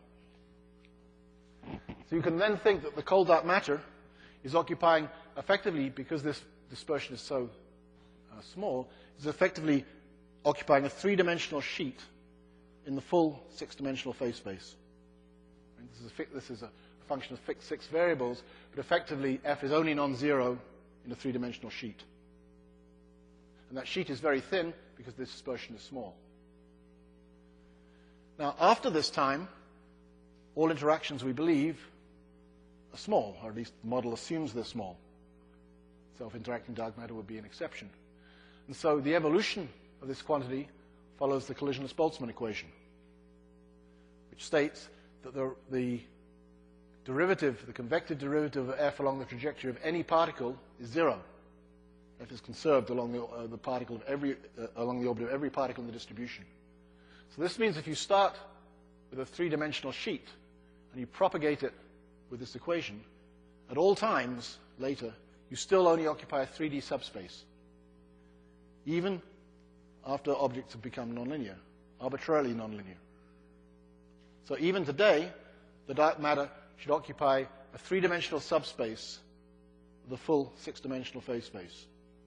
So you can then think that the cold dark matter is occupying effectively, because this dispersion is so uh, small, is effectively occupying a three-dimensional sheet in the full six-dimensional phase space. And this, is a, this is a function of fixed six variables, but effectively f is only non-zero in a three-dimensional sheet. And that sheet is very thin because this dispersion is small. Now, after this time, all interactions, we believe, are small, or at least the model assumes they're small. Self-interacting dark matter would be an exception. And so the evolution of this quantity follows the collisionless Boltzmann equation, which states that the, the derivative, the convective derivative of f along the trajectory of any particle is zero. F is conserved along the, uh, the particle of every, uh, along the orbit of every particle in the distribution. So this means if you start with a three-dimensional sheet and you propagate it with this equation, at all times later, you still only occupy a three D subspace, even after objects have become nonlinear, arbitrarily nonlinear. So even today, the dark matter should occupy a three-dimensional subspace with a full six-dimensional phase space.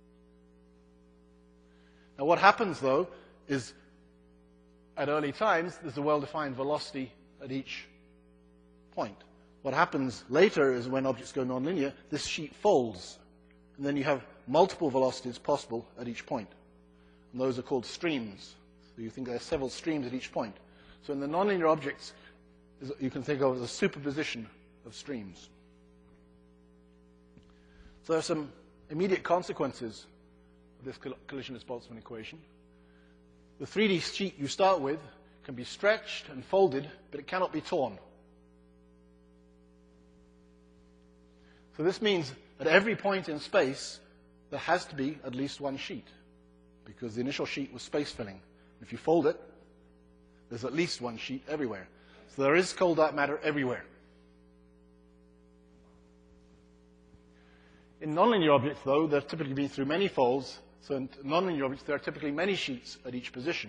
Now what happens, though, is at early times, there's a well-defined velocity at each point. What happens later is when objects go nonlinear, this sheet folds, and then you have multiple velocities possible at each point. And those are called streams. So you think there are several streams at each point. So in the nonlinear objects, you can think of it as a superposition of streams. So there are some immediate consequences of this collisionless Boltzmann equation. The three D sheet you start with can be stretched and folded, but it cannot be torn. So this means at every point in space, there has to be at least one sheet, because the initial sheet was space-filling. If you fold it, there's at least one sheet everywhere. So there is cold dark matter everywhere. In nonlinear objects, though, they're typically been through many folds. So in nonlinear objects, there are typically many sheets at each position.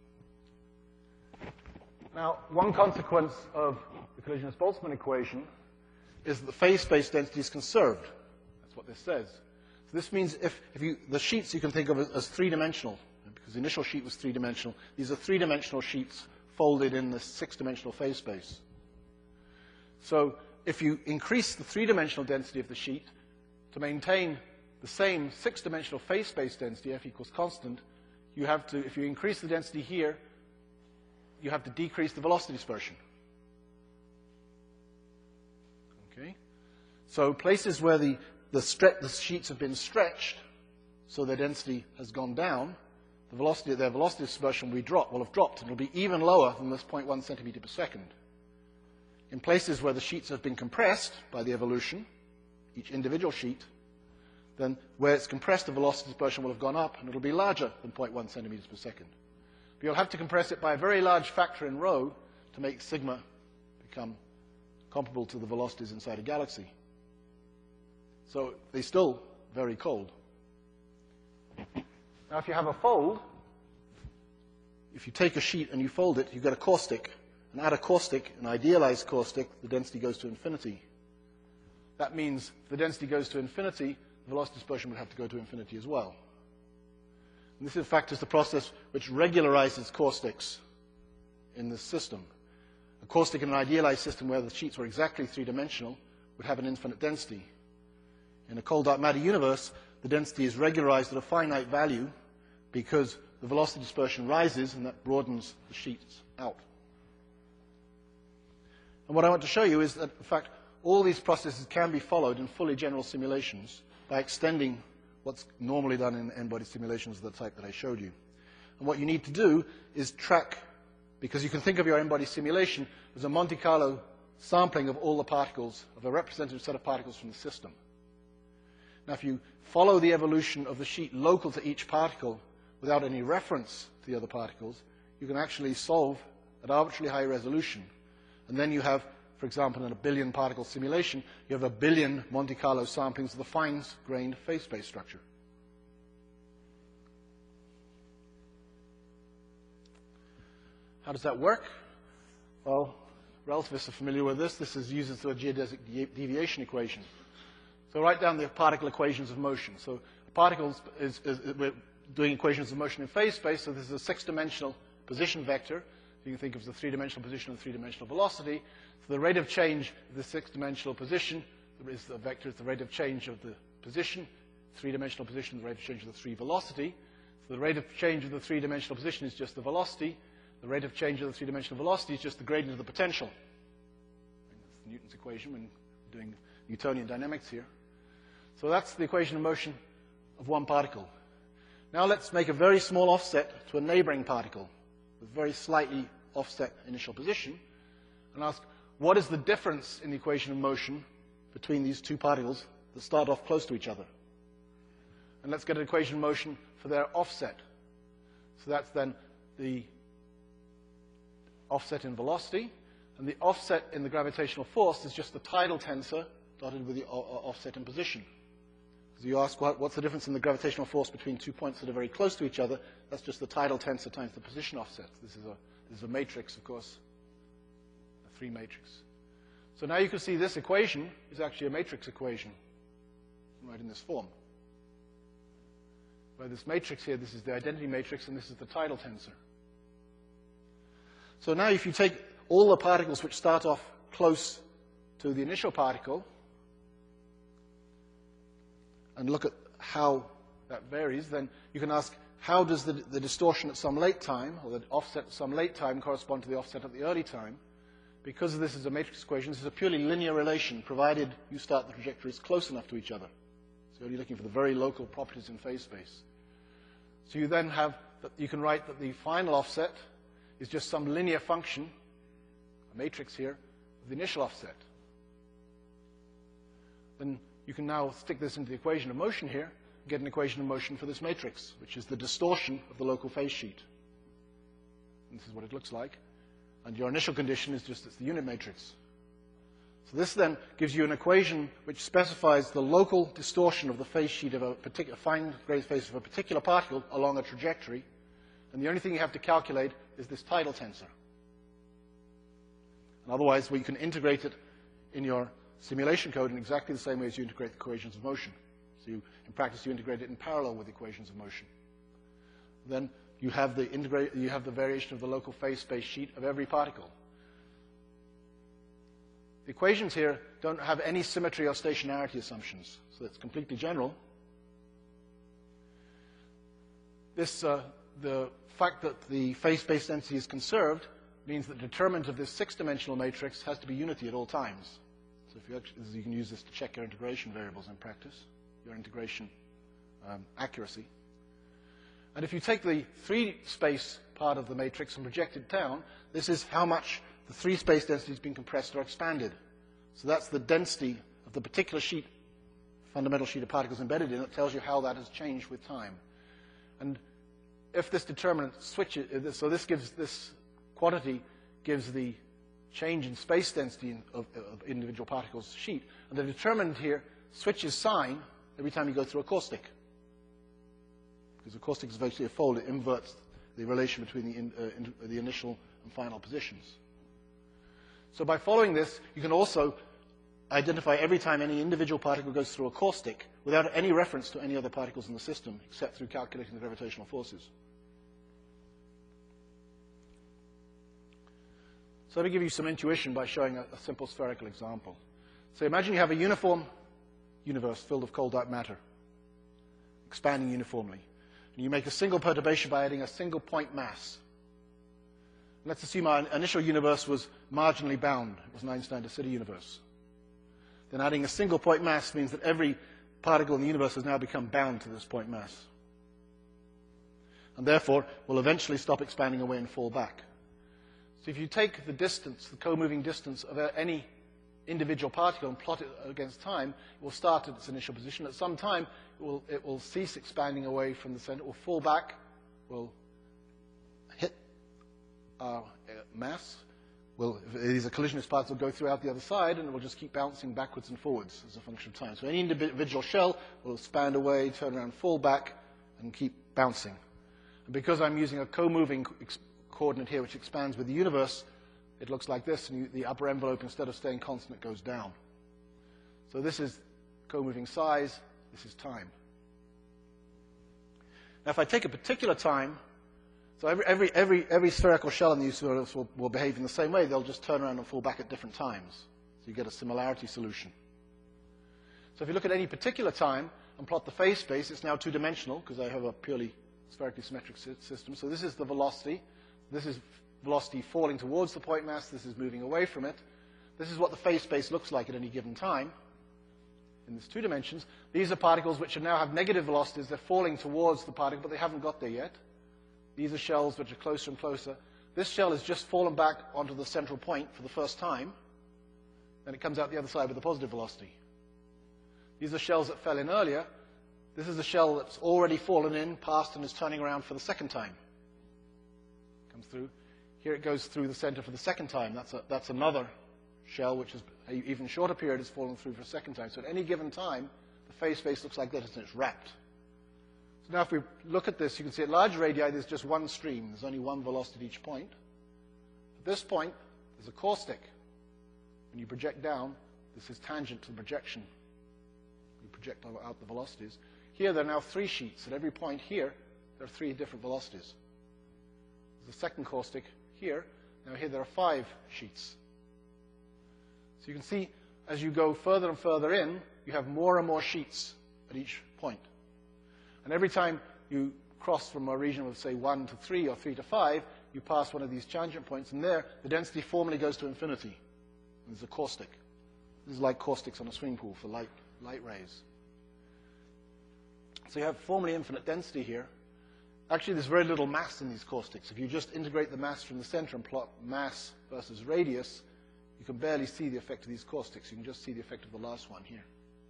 Now, one consequence of the collisionist-Boltzmann equation is that the phase space density is conserved. That's what this says. So this means if, if you, the sheets you can think of as, as three-dimensional, because the initial sheet was three-dimensional. These are three-dimensional sheets folded in the six-dimensional phase space. So if you increase the three-dimensional density of the sheet to maintain the same six-dimensional phase space density, F equals constant, you have to, if you increase the density here, you have to decrease the velocity dispersion. Okay? So places where the, the, stre- the sheets have been stretched, so their density has gone down, the velocity, their velocity dispersion will, be drop, will have dropped, and it will be even lower than this zero point one centimeter per second. In places where the sheets have been compressed by the evolution, each individual sheet, then where it's compressed, the velocity dispersion will have gone up, and it will be larger than zero point one centimeters per second. But you'll have to compress it by a very large factor in rho to make sigma become comparable to the velocities inside a galaxy. So they're still very cold. Now, if you have a fold, if you take a sheet and you fold it, you get a caustic. And at a caustic, an idealized caustic, the density goes to infinity. That means if the density goes to infinity, the velocity dispersion would have to go to infinity as well. And this, in fact, is the process which regularizes caustics in this system. A caustic in an idealized system where the sheets were exactly three-dimensional would have an infinite density. In a cold dark matter universe, the density is regularized at a finite value because the velocity dispersion rises, and that broadens the sheets out. And what I want to show you is that, in fact, all these processes can be followed in fully general simulations by extending what's normally done in n-body simulations of the type that I showed you. And what you need to do is track, because you can think of your n-body simulation as a Monte Carlo sampling of all the particles, of a representative set of particles from the system. Now, if you follow the evolution of the sheet local to each particle without any reference to the other particles, you can actually solve at arbitrarily high resolution. And then you have, for example, in a billion particle simulation, you have a billion Monte Carlo samplings of the fine-grained phase space structure. How does that work? Well, relativists are familiar with this. This is used as a geodesic deviation equation. So write down the particle equations of motion. So particles is, is, is we're doing equations of motion in phase space, so this is a six-dimensional position vector. You can think of the three-dimensional position and three-dimensional velocity. So the rate of change of the six-dimensional position is the vector, is the rate of change of the position, three-dimensional position, the rate of change of the three velocity. So the rate of change of the three-dimensional position is just the velocity. The rate of change of the three-dimensional velocity is just the gradient of the potential. That's Newton's equation when we're doing Newtonian dynamics here. So that's the equation of motion of one particle. Now let's make a very small offset to a neighboring particle with very slightly offset initial position and ask, what is the difference in the equation of motion between these two particles that start off close to each other? And let's get an equation of motion for their offset. So that's then the offset in velocity, and the offset in the gravitational force is just the tidal tensor dotted with the offset in position. So you ask, what, what's the difference in the gravitational force between two points that are very close to each other? That's just the tidal tensor times the position offset. This is a, this is a matrix, of course, a three matrix. So now you can see this equation is actually a matrix equation, right in this form. Where this matrix here, this is the identity matrix, and this is the tidal tensor. So now if you take all the particles which start off close to the initial particle, and look at how that varies, then you can ask, how does the, the distortion at some late time, or the offset at some late time, correspond to the offset at the early time? Because this is a matrix equation, this is a purely linear relation, provided you start the trajectories close enough to each other. So you're only looking for the very local properties in phase space. So you then have, that you can write that the final offset is just some linear function, a matrix here, of the initial offset. Then you can now stick this into the equation of motion here, and get an equation of motion for this matrix, which is the distortion of the local phase sheet. And this is what it looks like. And your initial condition is just it's the unit matrix. So this then gives you an equation which specifies the local distortion of the phase sheet of a particular fine grained phase of a particular particle along a trajectory. And the only thing you have to calculate is this tidal tensor. And otherwise, well, you can integrate it in your simulation code in exactly the same way as you integrate the equations of motion. So you, in practice, you integrate it in parallel with the equations of motion. Then you have the integrate, you have the variation of the local phase space sheet of every particle. The equations here don't have any symmetry or stationarity assumptions, so it's completely general. This, uh, the fact that the phase space density is conserved means that the determinant of this six-dimensional matrix has to be unity at all times. So if you, actually, you can use this to check your integration variables in practice, your integration um, accuracy. And if you take the three-space part of the matrix and project it down, this is how much the three-space density has been compressed or expanded. So that's the density of the particular sheet, fundamental sheet of particles embedded in it. Tells you how that has changed with time. And if this determinant switches, so this gives this quantity gives the change in space density of, of individual particles sheet, and the determinant here switches sign every time you go through a caustic. Because a caustic is basically a fold, it inverts the relation between the, in, uh, in, the initial and final positions. So by following this, you can also identify every time any individual particle goes through a caustic without any reference to any other particles in the system, except through calculating the gravitational forces. So let me give you some intuition by showing a, a simple spherical example. So imagine you have a uniform universe filled with cold dark matter, expanding uniformly. And you make a single perturbation by adding a single point mass. Let's assume our initial universe was marginally bound. It was an Einstein de Sitter universe. Then adding a single point mass means that every particle in the universe has now become bound to this point mass. And therefore, will eventually stop expanding away and fall back. So if you take the distance, the co-moving distance of any individual particle and plot it against time, it will start at its initial position. At some time, it will, it will cease expanding away from the center. It will fall back, will hit our mass. Will, if these are collisionist parts, will go throughout the other side, and it will just keep bouncing backwards and forwards as a function of time. So any individual shell will expand away, turn around, fall back, and keep bouncing. And because I'm using a co-moving coordinate here which expands with the universe, it looks like this, and you, the upper envelope, instead of staying constant, goes down. So this is co-moving size, this is time. Now if I take a particular time, so every, every, every, every spherical shell in the universe will, will behave in the same way, they'll just turn around and fall back at different times. So you get a similarity solution. So if you look at any particular time and plot the phase space, it's now two-dimensional because I have a purely spherically symmetric system. So this is the velocity. This is velocity falling towards the point mass. This is moving away from it. This is what the phase space looks like at any given time in these two dimensions. These are particles which now have negative velocities. They're falling towards the particle, but they haven't got there yet. These are shells which are closer and closer. This shell has just fallen back onto the central point for the first time. Then it comes out the other side with a positive velocity. These are shells that fell in earlier. This is a shell that's already fallen in, passed, and is turning around for the second time. Comes through. Here it goes through the center for the second time. That's, a, that's another shell which is an even shorter period has fallen through for a second time. So at any given time, the phase space looks like this, and it's wrapped. So now if we look at this, you can see at large radii, there's just one stream. There's only one velocity at each point. At this point, there's a caustic. When you project down, this is tangent to the projection. You project out the velocities. Here, there are now three sheets. At every point here, there are three different velocities. There's a second caustic here. Now here, there are five sheets. So you can see, as you go further and further in, you have more and more sheets at each point. And every time you cross from a region of, say, one to three or three to five, you pass one of these tangent points, and there, the density formally goes to infinity. And there's a caustic. This is like caustics on a swimming pool for light, light rays. So you have formally infinite density here. Actually, there's very little mass in these caustics. If you just integrate the mass from the center and plot mass versus radius, you can barely see the effect of these caustics. You can just see the effect of the last one here.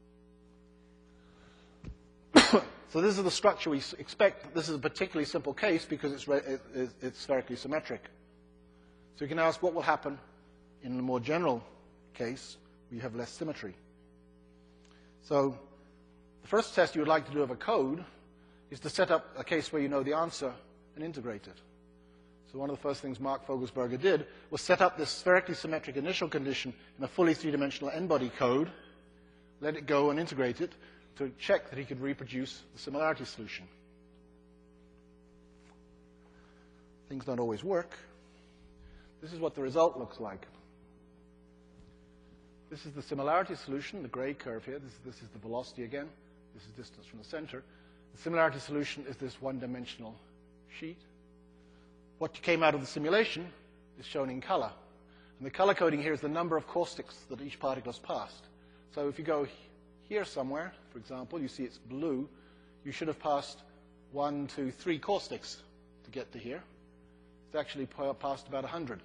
So this is the structure we expect. This is a particularly simple case because it's, it, it's spherically symmetric. So you can ask what will happen in a more general case where you have less symmetry. So the first test you would like to do of a code is to set up a case where you know the answer and integrate it. So one of the first things Mark Vogelsberger did was set up this spherically symmetric initial condition in a fully three-dimensional n-body code, let it go and integrate it to check that he could reproduce the similarity solution. Things don't always work. This is what the result looks like. This is the similarity solution, the gray curve here. This, this is the velocity again. This is distance from the center. The similarity solution is this one-dimensional sheet. What came out of the simulation is shown in color. And the color coding here is the number of caustics that each particle has passed. So if you go here somewhere, for example, you see it's blue, you should have passed one, two, three caustics to get to here. It's actually passed about one hundred.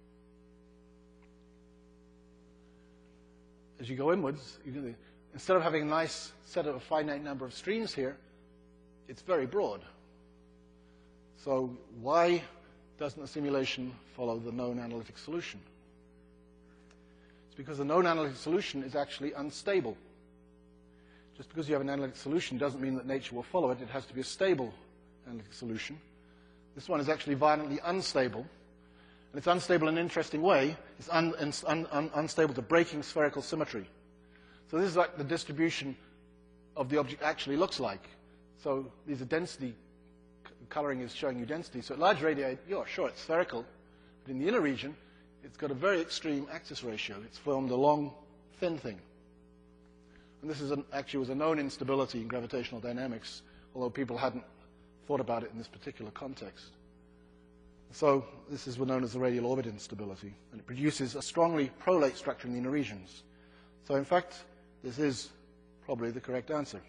As you go inwards, you can, instead of having a nice set of a finite number of streams here, it's very broad. So why doesn't the simulation follow the known analytic solution? It's because the known analytic solution is actually unstable. Just because you have an analytic solution doesn't mean that nature will follow it. It has to be a stable analytic solution. This one is actually violently unstable. And it's unstable in an interesting way. It's un, un, un, unstable to breaking spherical symmetry. So this is like the distribution of the object actually looks like. So these are density, coloring is showing you density. So at large radii, yeah, sure, it's spherical. But in the inner region, it's got a very extreme axis ratio. It's formed a long, thin thing. And this is an, actually was a known instability in gravitational dynamics, although people hadn't thought about it in this particular context. So this is known as the radial orbit instability, and it produces a strongly prolate structure in the inner regions. So in fact, this is probably the correct answer.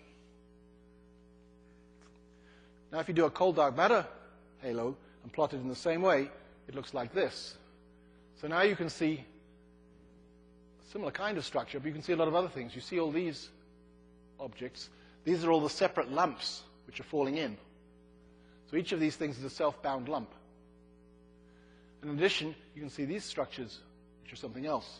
Now if you do a cold dark matter halo and plot it in the same way, it looks like this. So now you can see a similar kind of structure, but you can see a lot of other things. You see all these objects. These are all the separate lumps which are falling in. So each of these things is a self-bound lump. In addition, you can see these structures, which are something else.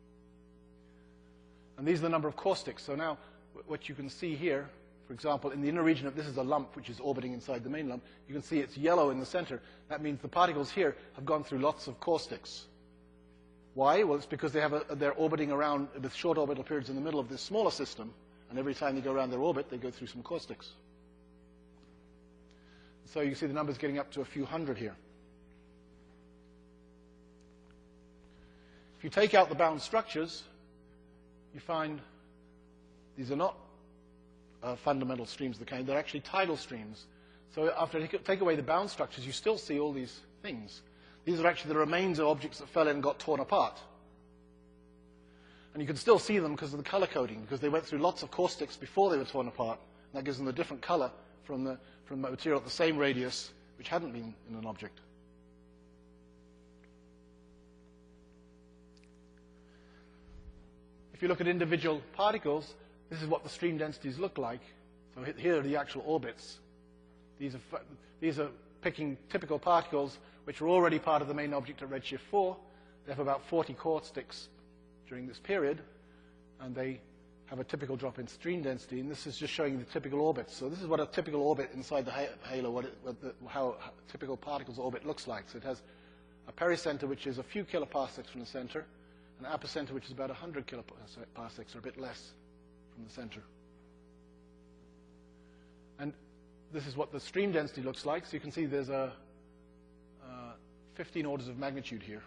And these are the number of caustics. So now, what you can see here, for example, in the inner region, of this is a lump which is orbiting inside the main lump. You can see it's yellow in the center. That means the particles here have gone through lots of caustics. Why? Well, it's because they have a, they're orbiting around with short orbital periods in the middle of this smaller system, and every time they go around their orbit, they go through some caustics. So you see the numbers getting up to a few hundred here. If you take out the bound structures, you find these are not uh, fundamental streams of the kind. They're actually tidal streams. So after you take away the bound structures, you still see all these things. These are actually the remains of objects that fell in and got torn apart. And you can still see them because of the color coding, because they went through lots of caustics before they were torn apart. And that gives them a different color from the, from the material at the same radius, which hadn't been in an object. If you look at individual particles, this is what the stream densities look like. So here are the actual orbits. These are, these are picking typical particles which are already part of the main object at redshift four. They have about forty caustics during this period, and they have a typical drop in stream density. And this is just showing the typical orbits. So this is what a typical orbit inside the halo, what it, what the, how a typical particle's orbit looks like. So it has a pericenter, which is a few kiloparsecs from the center, an apocenter, which is about one hundred kiloparsecs, or a bit less from the center. And this is what the stream density looks like. So you can see there's a uh, fifteen orders of magnitude here.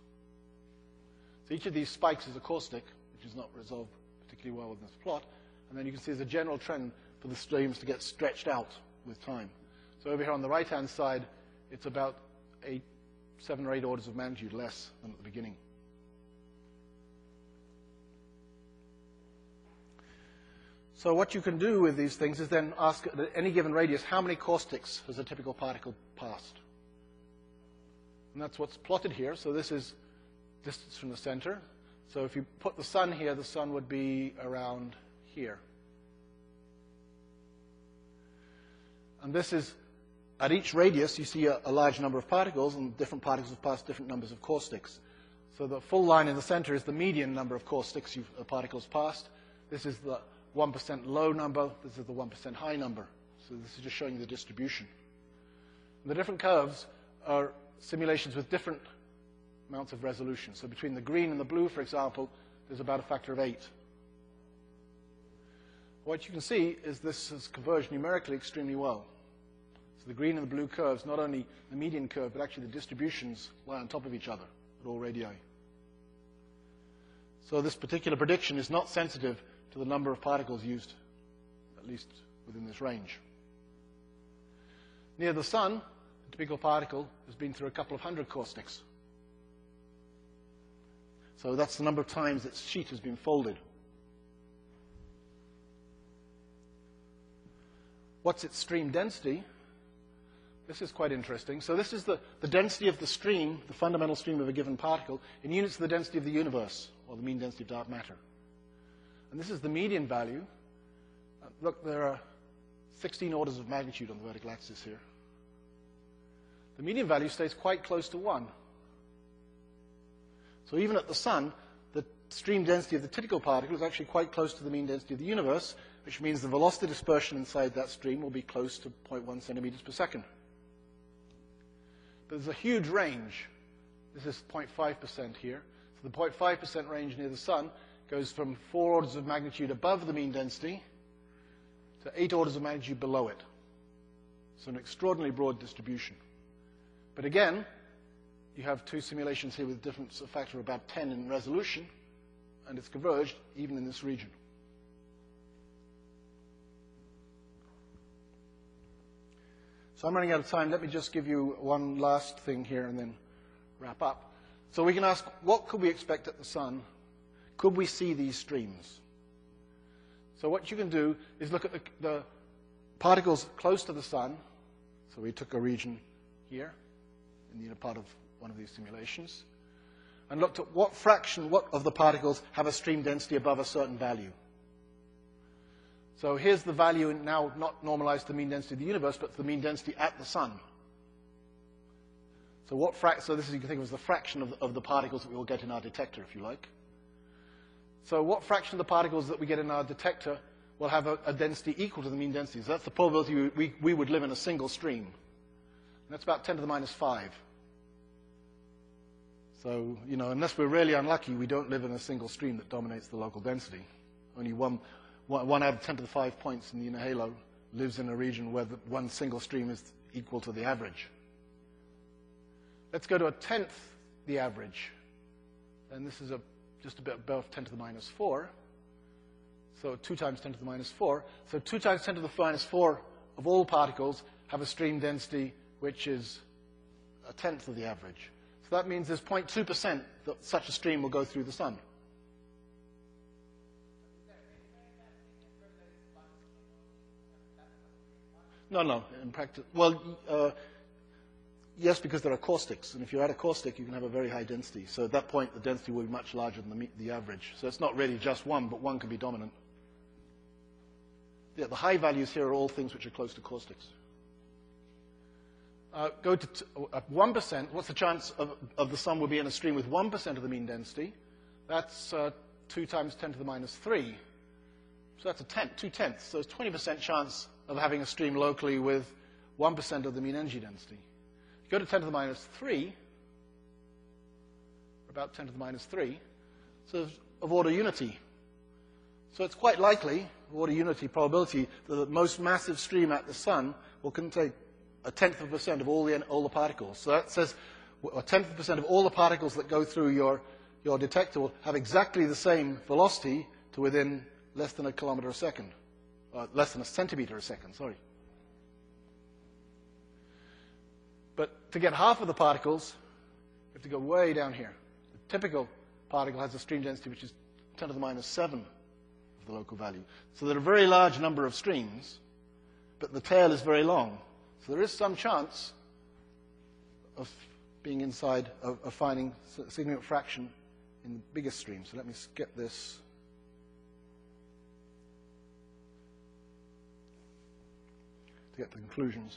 So each of these spikes is a caustic, which is not resolved particularly well with this plot. And then you can see there's a general trend for the streams to get stretched out with time. So over here on the right-hand side, it's about eight, seven or eight orders of magnitude less than at the beginning. So what you can do with these things is then ask at any given radius, how many caustics has a typical particle passed? And that's what's plotted here. So this is distance from the center. So if you put the sun here, the sun would be around here. And this is, at each radius, you see a, a large number of particles, and different particles have passed different numbers of caustics. So the full line in the center is the median number of caustics you've, uh, particles passed. This is the one percent low number. This is the one percent high number. So this is just showing you the distribution. And the different curves are simulations with different amounts of resolution. So between the green and the blue, for example, there's about a factor of eight. What you can see is this has converged numerically extremely well. So the green and the blue curves, not only the median curve, but actually the distributions lie on top of each other at all radii. So this particular prediction is not sensitive to the number of particles used, at least within this range. Near the sun, a typical particle has been through a couple of hundred caustics. So that's the number of times its sheet has been folded. What's its stream density? This is quite interesting. So this is the, the density of the stream, the fundamental stream of a given particle, in units of the density of the universe, or the mean density of dark matter. And this is the median value. Uh, look, there are sixteen orders of magnitude on the vertical axis here. The median value stays quite close to one. So even at the sun, the stream density of the typical particle is actually quite close to the mean density of the universe, which means the velocity dispersion inside that stream will be close to zero point one centimeters per second. But there's a huge range. This is zero point five percent here. So the zero point five percent range near the sun goes from four orders of magnitude above the mean density to eight orders of magnitude below it. So an extraordinarily broad distribution. But again, you have two simulations here with a difference of factor of about ten in resolution, and it's converged even in this region. So I'm running out of time. Let me just give you one last thing here and then wrap up. So we can ask, what could we expect at the sun? Could we see these streams? So what you can do is look at the, the particles close to the sun. So we took a region here in the inner part of one of these simulations and looked at what fraction what of the particles have a stream density above a certain value. So here's the value now not normalized to the mean density of the universe, but to the mean density at the sun. So what frac so this is, you can think of as the fraction of the, of the particles that we will get in our detector, if you like. So what fraction of the particles that we get in our detector will have a, a density equal to the mean density? So that's the probability we, we, we would live in a single stream. And that's about ten to the minus five. So, you know, unless we're really unlucky, we don't live in a single stream that dominates the local density. Only one, one, one out of ten to the five points in the inner halo lives in a region where the one single stream is equal to the average. Let's go to a tenth the average. And this is a, just a bit above ten to the minus four. So two times ten to the minus four. So two times ten to the minus four of all particles have a stream density which is a tenth of the average. So that means there's zero point two percent that such a stream will go through the sun. No, no, in practice. Well, uh, yes, because there are caustics. And if you're at a caustic, you can have a very high density. So at that point, the density will be much larger than the, the average. So it's not really just one, but one can be dominant. Yeah, the high values here are all things which are close to caustics. Uh, go to t uh, one percent. What's the chance of, of the sun will be in a stream with one percent of the mean density? That's uh, two times ten to the minus three. So that's a tenth, two tenths. So it's twenty percent chance of having a stream locally with one percent of the mean energy density. If you go to ten to the minus three, about ten to the minus three, so of order unity. So it's quite likely, order unity probability, that the most massive stream at the sun will contain a tenth of a percent of all the, all the particles. So that says a tenth of a percent of all the particles that go through your, your detector will have exactly the same velocity to within less than a kilometer a second. Uh, less than a centimeter a second, sorry. But to get half of the particles, you have to go way down here. The typical particle has a stream density which is ten to the minus seven of the local value. So there are a very large number of streams, but the tail is very long. So there is some chance of being inside, of, of finding a significant fraction in the biggest stream. So let me skip this. To get to conclusions.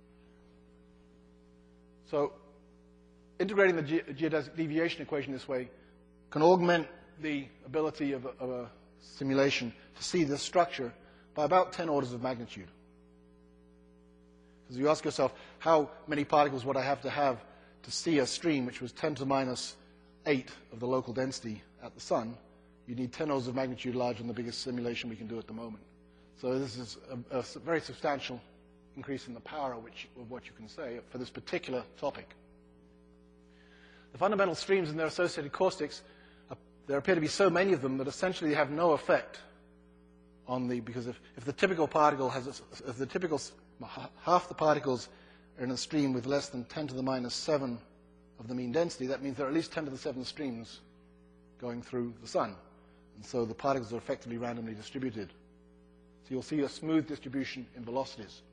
So integrating the ge geodesic deviation equation this way can augment the ability of a, of a simulation to see this structure by about ten orders of magnitude. Because you ask yourself, how many particles would I have to have to see a stream which was ten to the minus eight of the local density at the sun? You need ten orders of magnitude larger than the biggest simulation we can do at the moment. So this is a, a very substantial increase in the power of, which, of what you can say for this particular topic. The fundamental streams and their associated caustics, uh, there appear to be so many of them that essentially they have no effect on the, because if, if the typical particle has, a, if the typical, half the particles are in a stream with less than ten to the minus seven of the mean density, that means there are at least ten to the seven streams going through the sun. And so the particles are effectively randomly distributed. So you'll see a smooth distribution in velocities.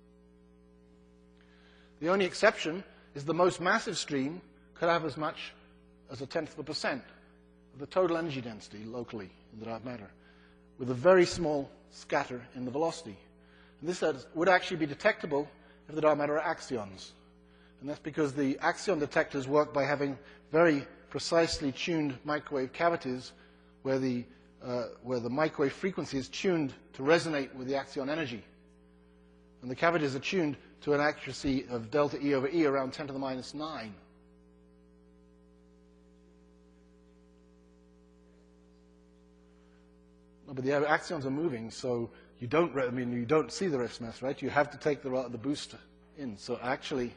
The only exception is the most massive stream could have as much as a tenth of a percent of the total energy density locally in the dark matter, with a very small scatter in the velocity. And this would actually be detectable if the dark matter are axions. And that's because the axion detectors work by having very precisely tuned microwave cavities where the, uh, where the microwave frequency is tuned to resonate with the axion energy. And the cavities are tuned to an accuracy of delta E over E around ten to the minus nine. No, but the axions are moving, so you don't, I mean, you don't see the rest mass, right? You have to take the, the boost in. So actually,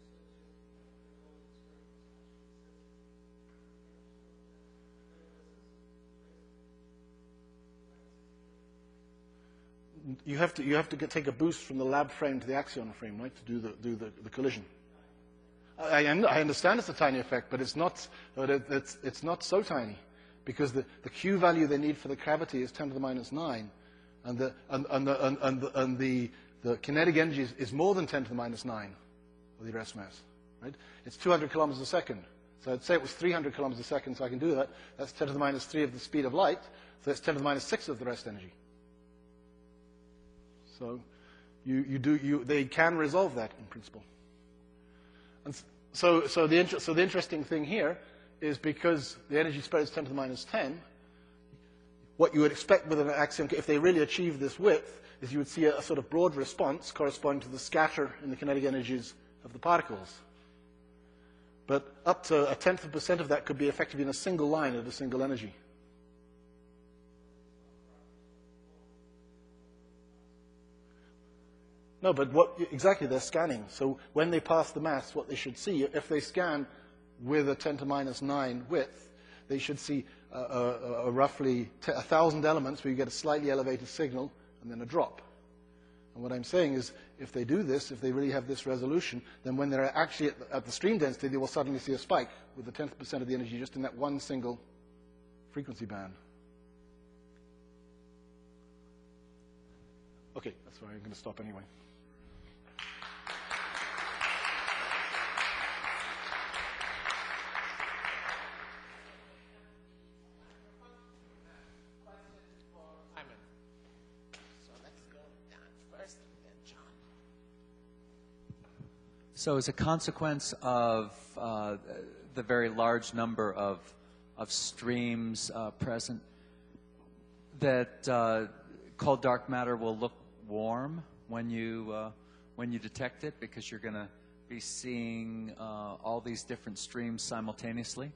you have to, you have to get, take a boost from the lab frame to the axion frame, right, to do the, do the, the collision. I, I understand it's a tiny effect, but it's not, it's, it's not so tiny, because the, the Q value they need for the cavity is ten to the minus nine, and the, and, and the, and, and the, and the, the kinetic energy is, is more than ten to the minus nine of the rest mass, right? It's two hundred kilometers a second. So I'd say it was three hundred kilometers a second, so I can do that. That's ten to the minus three of the speed of light, so that's ten to the minus six of the rest energy. So you, you do, you, they can resolve that in principle. And so, so, the, inter so the interesting thing here is because the energy spread is ten to the minus ten, what you would expect with an axion, if they really achieve this width, is you would see a, a sort of broad response corresponding to the scatter in the kinetic energies of the particles. But up to a tenth of a percent of that could be effectively in a single line at a single energy. No, but what, exactly, they're scanning. So when they pass the mass, what they should see, if they scan with a ten to minus nine width, they should see a, a, a roughly a thousand elements where you get a slightly elevated signal and then a drop. And what I'm saying is, if they do this, if they really have this resolution, then when they're actually at the, at the stream density, they will suddenly see a spike with the tenth percent of the energy just in that one single frequency band. Okay, that's where I'm going to stop anyway. So as a consequence of uh, the very large number of, of streams uh, present, that uh, cold dark matter will look warm when you, uh, when you detect it, because you're going to be seeing uh, all these different streams simultaneously?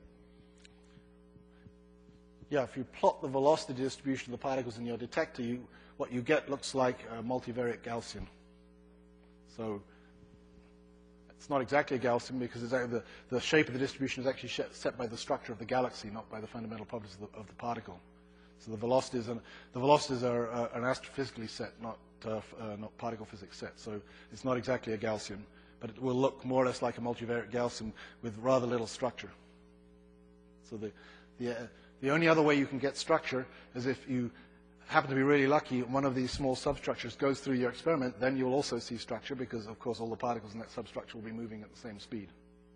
Yeah, if you plot the velocity distribution of the particles in your detector, you, what you get looks like a multivariate Gaussian. So it's not exactly a Gaussian because it's, the, the shape of the distribution is actually set by the structure of the galaxy, not by the fundamental properties of the, of the particle. So the velocities, and, the velocities are, uh, are astrophysically set, not, uh, uh, not particle physics set. So it's not exactly a Gaussian, but it will look more or less like a multivariate Gaussian with rather little structure. So the, the, uh, the only other way you can get structure is if you happen to be really lucky, one of these small substructures goes through your experiment, then you'll also see structure because, of course, all the particles in that substructure will be moving at the same speed.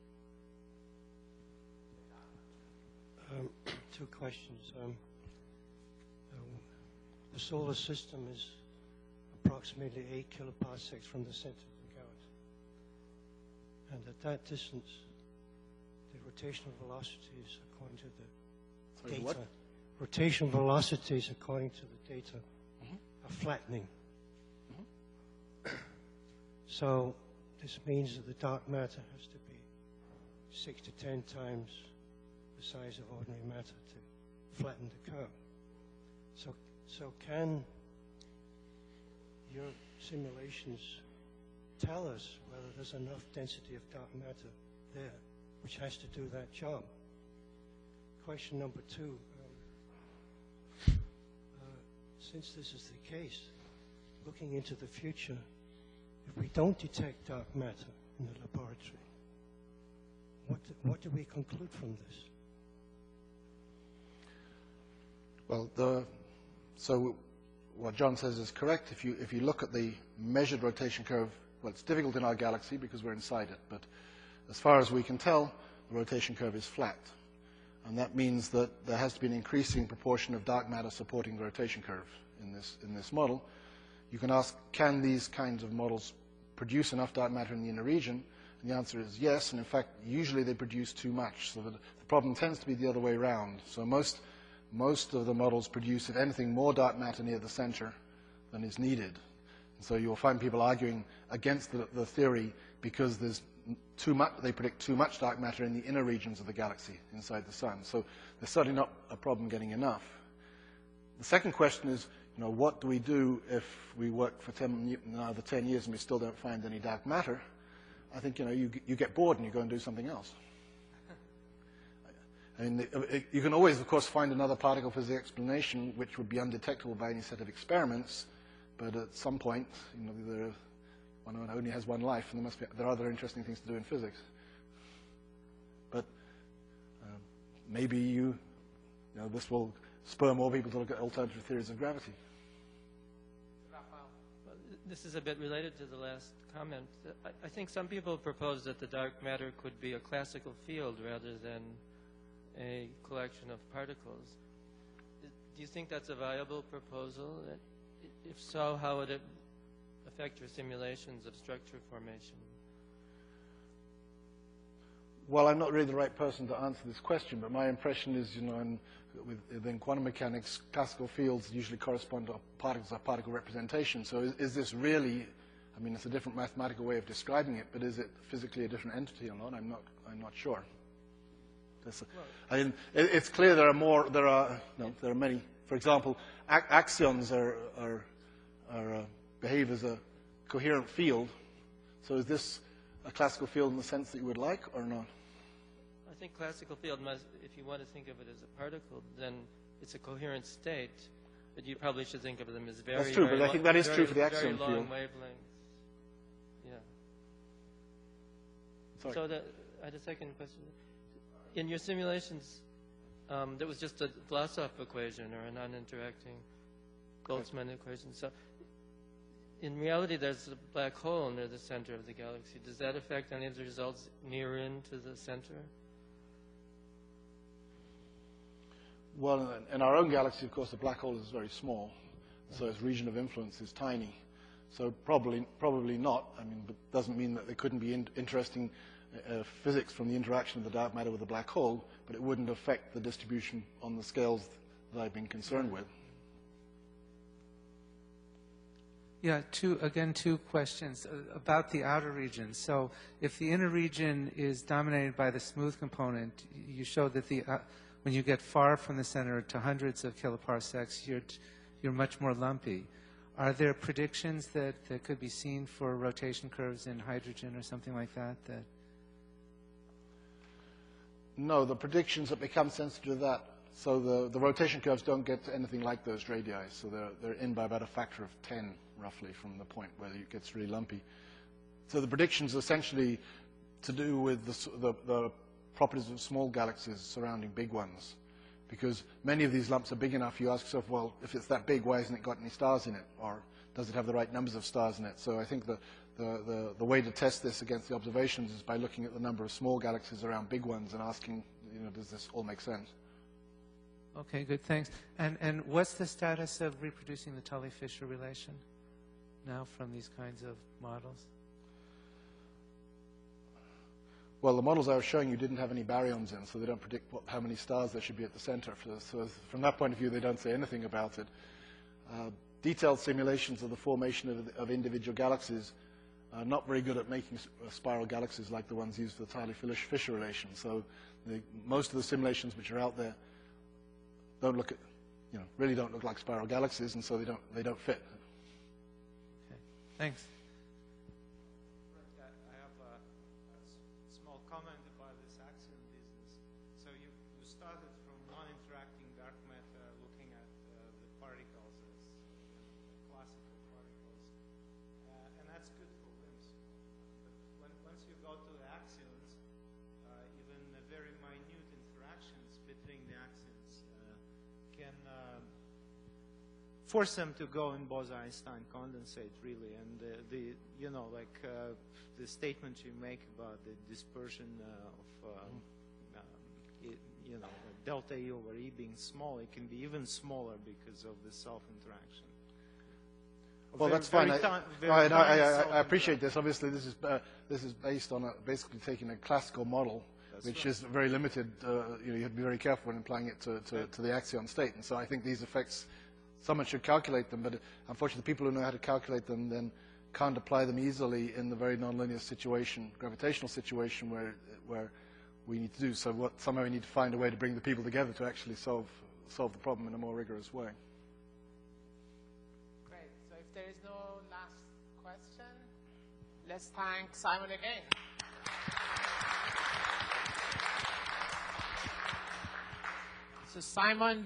Um, two questions. Um, uh, the solar system is approximately eight kiloparsecs from the center of the galaxy. And at that distance, the rotational velocities, according to the Sorry, data, what? rotational velocities, according to the data, Mm-hmm. are flattening. Mm-hmm. So this means that the dark matter has to be six to ten times the size of ordinary matter to flatten the curve. So, so can your simulations tell us whether there's enough density of dark matter there, which has to do that job? Question number two. Um, uh, since this is the case, looking into the future, if we don't detect dark matter in the laboratory, what do, what do we conclude from this? Well, the, so what John says is correct. If you, if you look at the measured rotation curve, well, it's difficult in our galaxy because we're inside it, but as far as we can tell, the rotation curve is flat. And that means that there has to be an increasing proportion of dark matter supporting the rotation curve in this, in this model. You can ask, can these kinds of models produce enough dark matter in the inner region? And the answer is yes, and in fact, usually they produce too much, so that the problem tends to be the other way around. So most Most of the models produce, if anything, more dark matter near the center than is needed. And so you'll find people arguing against the, the theory because there's too much, they predict too much dark matter in the inner regions of the galaxy inside the sun. So there's certainly not a problem getting enough. The second question is, you know, what do we do if we work for ten, another ten years and we still don't find any dark matter? I think, you know, you, you get bored and you go and do something else. I mean, you can always, of course, find another particle physics explanation which would be undetectable by any set of experiments, but at some point, you know, there, one only has one life, and there must be there are other interesting things to do in physics. But uh, maybe you, you know, this will spur more people to look at alternative theories of gravity. Well, this is a bit related to the last comment. I, I think some people propose that the dark matter could be a classical field rather than a collection of particles. Do you think that's a viable proposal? If so, how would it affect your simulations of structure formation? Well, I'm not really the right person to answer this question, but my impression is, you know, in, with, within quantum mechanics, classical fields usually correspond to particles or particle representation. So is, is this really, I mean, it's a different mathematical way of describing it, but is it physically a different entity or not? I'm not, I'm not sure. I mean, it's clear there are more. There are no. There are many. For example, ac axions are are, are uh, behave as a coherent field. So is this a classical field in the sense that you would like, or not? I think classical field must. If you want to think of it as a particle, then it's a coherent state. But you probably should think of them as very. That's true, very but I think that is very, true for the very axion long field. wavelengths. Yeah. Sorry. So the, I had a second question. In your simulations, um, there was just a Vlasov equation or a non-interacting Boltzmann equation. So in reality, there's a black hole near the center of the galaxy. Does that affect any of the results near in to the center? Well, in our own galaxy, of course, the black hole is very small, so its region of influence is tiny. So probably, probably not. I mean, but doesn't mean that there couldn't be in interesting Uh, physics from the interaction of the dark matter with the black hole, but it wouldn't affect the distribution on the scales that I've been concerned with. Yeah, two, again, two questions uh, about the outer region. So if the inner region is dominated by the smooth component, you showed that the, uh, when you get far from the center to hundreds of kiloparsecs, you're, t you're much more lumpy. Are there predictions that, that could be seen for rotation curves in hydrogen or something like that? that No, the predictions that become sensitive to that, so the, the rotation curves don't get to anything like those radii, so they're, they're in by about a factor of ten, roughly, from the point where it gets really lumpy. So the predictions are essentially to do with the, the, the properties of small galaxies surrounding big ones. because many of these lumps are big enough, you ask yourself, well, if it's that big, why hasn't it got any stars in it? Or does it have the right numbers of stars in it? So I think the, the, the, the way to test this against the observations is by looking at the number of small galaxies around big ones and asking, you know, does this all make sense? Okay, good, thanks. And, and what's the status of reproducing the Tully-Fisher relation now from these kinds of models? Well, the models I was showing you didn't have any baryons in, so they don't predict what, how many stars there should be at the center. So from that point of view, they don't say anything about it. Uh, detailed simulations of the formation of, of individual galaxies are not very good at making spiral galaxies like the ones used for the Tully-Fisher relation. So the, most of the simulations which are out there don't look at, you know, really don't look like spiral galaxies, and so they don't, they don't fit. Okay, thanks. I have a, a small comment about this axion business. So you, you started from non-interacting dark matter, looking at uh, the particles as classical particles, uh, and that's good for W I M S. But when, once you go to the axions, uh, even the very minute interactions between the axions uh, can uh, force them to go in Bose-Einstein condensate, really. And the, the you know, like uh, the statement you make about the dispersion uh, of, uh, um, it, you know, delta E over E being small, it can be even smaller because of the self-interaction. Well, Very- that's fine. very I, ti- very I, I, tiny I, I self-interaction. appreciate this. Obviously, this is uh, this is based on a, basically taking a classical model, That's which right. is very limited. Uh, you know, you have to be very careful when applying it to, to, to the axion state. And so, I think these effects, someone should calculate them. But uh, unfortunately, the people who know how to calculate them then can't apply them easily in the very nonlinear situation, gravitational situation, where where we need to do. So, what, somehow we need to find a way to bring the people together to actually solve solve the problem in a more rigorous way. Great. So if there is no last question, let's thank Simon again. So Simon